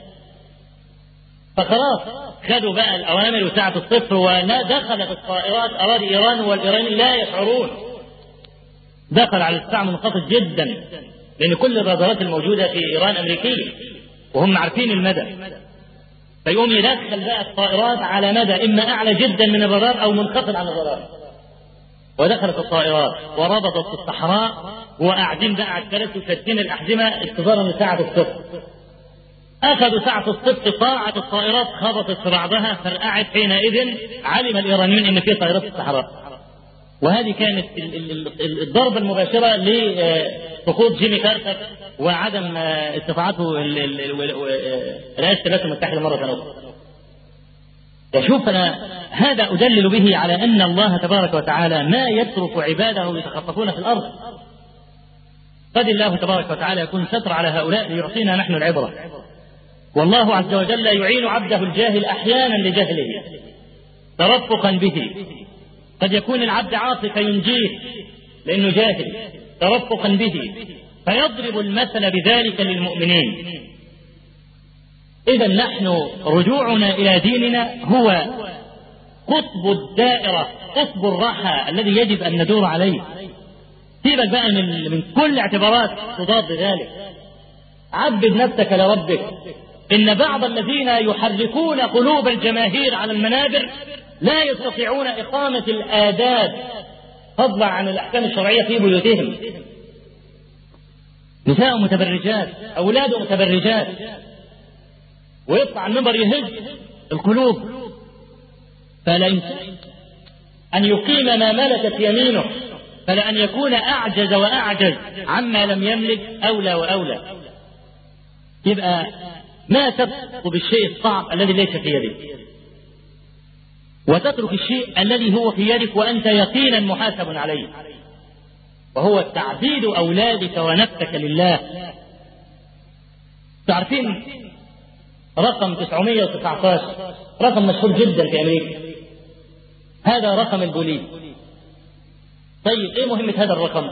فخلاص خدوا بقى الأوامر وساعة الصفر، ودخلت الطائرات أراضي إيران والإيرانيين لا يشعرون. دخل على الساعة منخفض جدا، لأن كل الرادارات الموجودة في إيران أمريكية وهم عارفين المدى. فيقوم يدخل بقى الطائرات على مدى إما أعلى جدا من الرادار أو منخفض عن الرادار. ودخلت الطائرات وربطت في الصحراء، وقاعدين بقى على الكراسي وشادين الأحزمة انتظارا لساعة الصفر. أخذوا ساعة الصفر، طاعت الطائرات خبطت في بعضها فرقعت. حينئذ علم الإيرانيون إن في طائرات في الصحراء. وهذه كانت الضربة المباشرة لسقوط جيمي كارتر وعدم استطاعته رئاسة الولايات المتحدة مرة أخرى. شوف أنا هذا أدلل به على أن الله تبارك وتعالى ما يترك عباده يتخطفون في الأرض. قد الله تبارك وتعالى يكون ستر على هؤلاء ليعطينا نحن العبرة. والله عز وجل يعين عبده الجاهل أحيانا لجهله ترفقا به. قد يكون العبد عاصي فينجيه لأنه جاهل ترفقا به، فيضرب المثل بذلك للمؤمنين. إذا نحن رجوعنا إلى ديننا هو قطب الدائرة، قطب الرحى الذي يجب أن ندور عليه. سيبك بقى من كل اعتبارات تضاد ذلك. عبد نفسك لربك. إن بعض الذين يحركون قلوب الجماهير على المنابر لا يستطيعون إقامة الآداب فضلا عن الأحكام الشرعية في بيوتهم. نساء متبرجات، أولاد متبرجات، ويطلع على المنبر يهز القلوب. فلا أن يقيم ما ملكت يمينه، فلأن يكون أعجز وأعجز عما لم يملك أولى وأولى. يبقى ما تطلب الشيء الصعب الذي ليس في يدك، وتترك الشيء الذي هو في يدك وأنت يقينا محاسب عليه، وهو تعبيد أولادك ونفسك لله. تعرفين رقم 919 رقم مشهور جدا في أمريكا، هذا رقم البوليس. طيب ايه مهمة هذا الرقم؟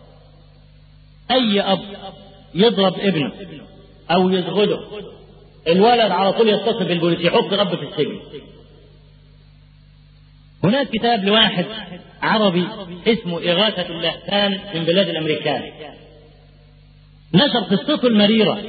أي أب يضرب ابنه أو يزغده، الولد على طول يتصل بالبوليس، يحط الأب في السجن. هناك كتاب لواحد عربي اسمه إغاثة اللهفان من بلاد الأمريكان، نشر قصته المريرة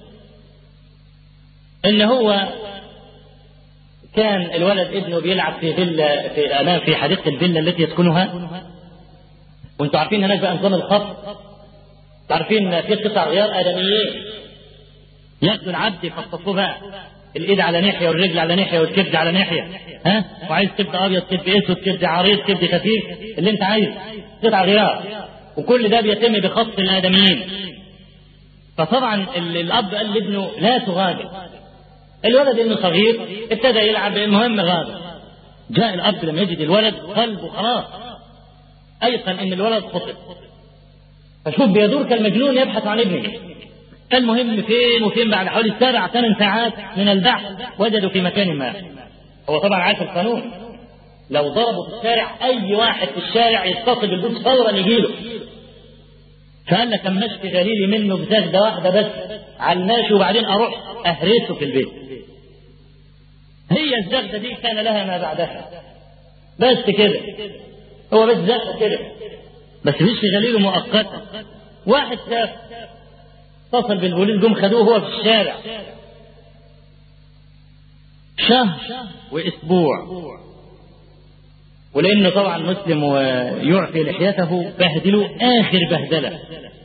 إن هو كان الولد ابنه بيلعب في فيلا في حديقة الفيلا التي يسكنها، وانتم عارفين هناك بقى نظام الخط، عارفين في قطع غيار آدميين ياخدوا العبد يخططوه بقى، الايد على ناحيه والرجل على ناحيه والكبد على ناحيه، وعايز كبد ابيض كبد اسود كبد عريض كبد خفيف اللي انت عايز، قطع غيار، وكل ده بيتم بخط الآدميين. فطبعا الاب قال لابنه لا تغادر. الولد ابنه صغير ابتدى يلعب، المهم غادر. جاء الاب لما يجد الولد قلبه خلاص ايقن ان الولد خطئ، فشوف بيدور كالمجنون يبحث عن ابنه. المهم فين وفين بعد حوالي 7-8 ساعات من البحث وجدوا في مكان ما. هو طبعا عارف القانون، لو ضربوا في الشارع اي واحد في الشارع يتصل بالبوليس فورا يجيله. فقال لك اما اشفي غليلي منه بزغده واحده بس على الماشي وبعدين اروح اهرسه في البيت. هي الزغده دي كان لها ما بعدها، بس كده، هو بس زغده كده، بس مش غليله مؤقتا. واحد شاف اتصل بالبوليس، جم خدوه هو في الشارع شهر واسبوع، ولانه طبعا مسلم ويعفي لحيته بهدلوا اخر بهدله،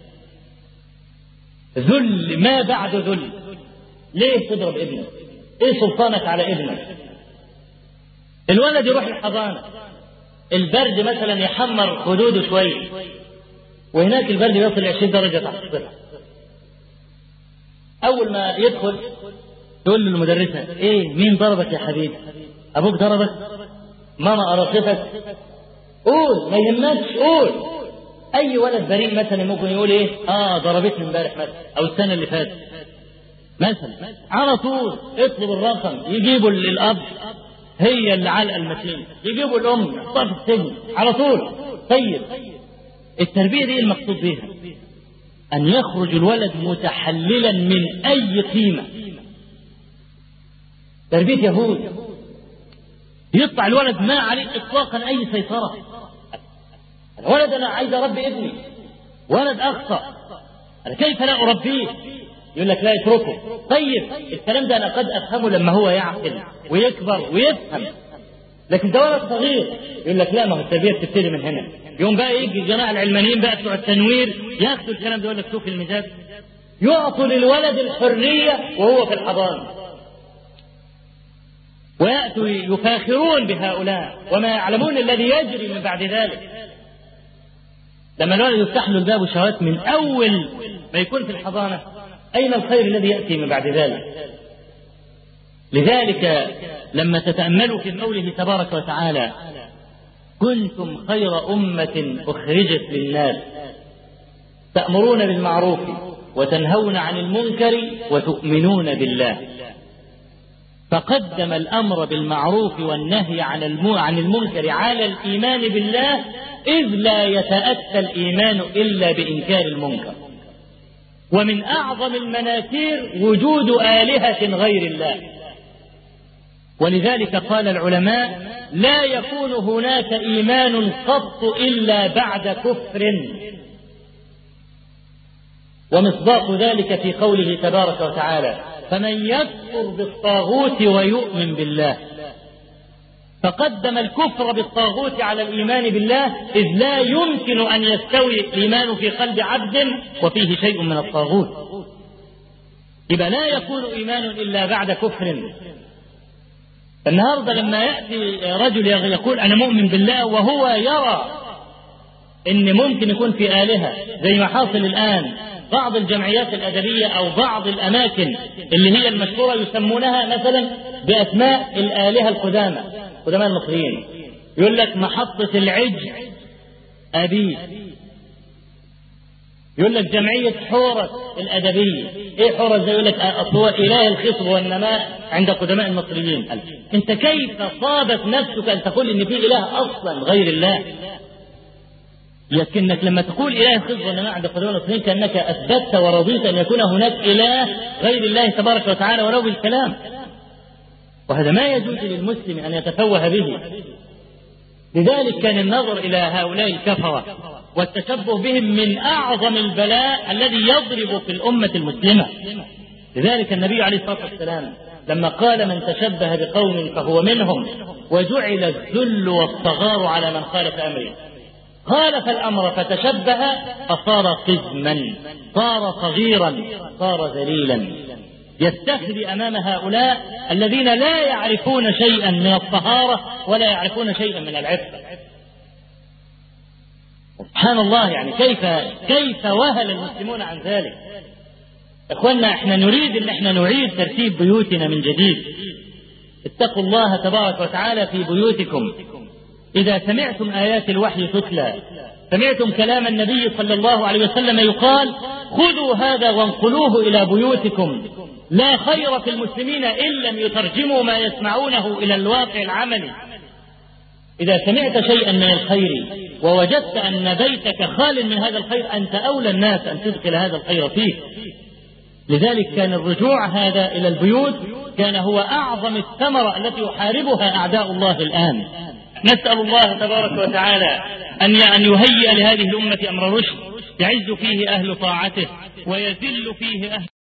ذل ما بعد ذل. ليه تضرب ابنك؟ ايه سلطانك على ابنك؟ الولد يروح الحضانه، البرد مثلا يحمر خدوده شويه، وهناك البرد يصل 20 درجه تحت الصفر. اول ما يدخل تقول له المدرسه ايه مين ضربك يا حبيبي؟ ابوك ضربك؟ ماما قرصتك؟ قول، ما يهمكش، قول. اي ولد بريء مثلا ممكن يقول ايه؟ ضربتني امبارح مثلا او السنه اللي فاتت مثلا. على طول اطلب الرقم، يجيبوا الاب هي اللي علقه المتين، يجيبوا الام يحطها في السجن على طول. طيب التربيه دي المقصود بها أن يخرج الولد متحللا من أي قيمة. تربية يهود، يطلع الولد ما عليه إطلاقا أي سيطرة. الولد أنا عايز أربي ابني، ولد أخطأ، أنا كيف لا أربيه؟ يقول لك لا يتركه. طيب الكلام ده أنا قد أفهمه لما هو يعقل ويكبر ويفهم، لكن ده ولد صغير يقول لك لا، ما هو التربية بتبتدي من هنا. يوم بقى يجي الجماعة العلمانيين بقى بتوع التنوير ياخدوا الكلام ده يقول لك شوف المزاج، يعطوا للولد الحرية وهو في الحضانة، ويأتوا يفاخرون بهؤلاء وما يعلمون الذي يجري من بعد ذلك. لما الولد يفتح له الباب والشهوات من أول ما يكون في الحضانة، أين الخير الذي يأتي من بعد ذلك؟ لذلك لما تتأملوا في قوله تبارك وتعالى كنتم خير أمة أخرجت للناس تأمرون بالمعروف وتنهون عن المنكر وتؤمنون بالله، فقدم الأمر بالمعروف والنهي عن المنكر على الإيمان بالله، إذ لا يتأتى الإيمان إلا بإنكار المنكر. ومن أعظم المناكير وجود آلهة غير الله. ولذلك قال العلماء لا يكون هناك إيمان قط إلا بعد كفر، ومصداق ذلك في قوله تبارك وتعالى فمن يكفر بالطاغوت ويؤمن بالله. فقدم الكفر بالطاغوت على الإيمان بالله، إذ لا يمكن أن يستوي الإيمان في قلب عبد وفيه شيء من الطاغوت. يبقى لا يكون إيمان إلا بعد كفر. النهاردة لما يأتي رجل يقول أنا مؤمن بالله وهو يرى إن ممكن يكون في آلهة، زي ما حاصل الآن بعض الجمعيات الأدبية أو بعض الأماكن اللي هي المشهورة يسمونها مثلا بأسماء الآلهة القدامى، قدماء المصريين، يقول لك محطة العجل أبي، يقول لك جمعية حورس الأدبية. إيه حورس ده؟ يقول لك هو إله الخصب والنماء عند قدماء المصريين. أنت كيف صابت نفسك أن تقول إن في إله أصلا غير الله؟ لكنك لما تقول إله الخصب والنماء عند قدماء المصريين كأنك أثبتت ورضيت أن يكون هناك إله غير الله تبارك وتعالى ولو بالكلام، وهذا ما يجوز للمسلم أن يتفوه به. لذلك كان النظر إلى هؤلاء الكفرة والتشبه بهم من أعظم البلاء الذي يضرب في الأمة المسلمة. لذلك النبي عليه الصلاة والسلام لما قال من تشبه بقوم فهو منهم، وجعل الذل والصغار على من خالف أمره. خالف الأمر فتشبه فصار قزما، صار صغيرا، صار ذليلا، يستخفي أمام هؤلاء الذين لا يعرفون شيئا من الطهارة ولا يعرفون شيئا من العفة. سبحان الله، يعني كيف وهل المسلمون عن ذلك. إخواننا، احنا نريد ان احنا نعيد ترتيب بيوتنا من جديد. اتقوا الله تبارك وتعالى في بيوتكم. إذا سمعتم آيات الوحي تتلى، سمعتم كلام النبي صلى الله عليه وسلم يقال خذوا هذا وانقلوه إلى بيوتكم. لا خير في المسلمين إن لم يترجموا ما يسمعونه إلى الواقع العملي. إذا سمعت شيئا من الخير ووجدت أن بيتك خال من هذا الخير، أنت أولى الناس أن تدخل هذا الخير فيه. لذلك كان الرجوع هذا إلى البيوت كان هو أعظم الثمرة التي يحاربها أعداء الله الآن. نسأل الله تبارك وتعالى أن يهيئ لهذه الأمة أمر رشد يعز فيه أهل طاعته ويذل فيه أهل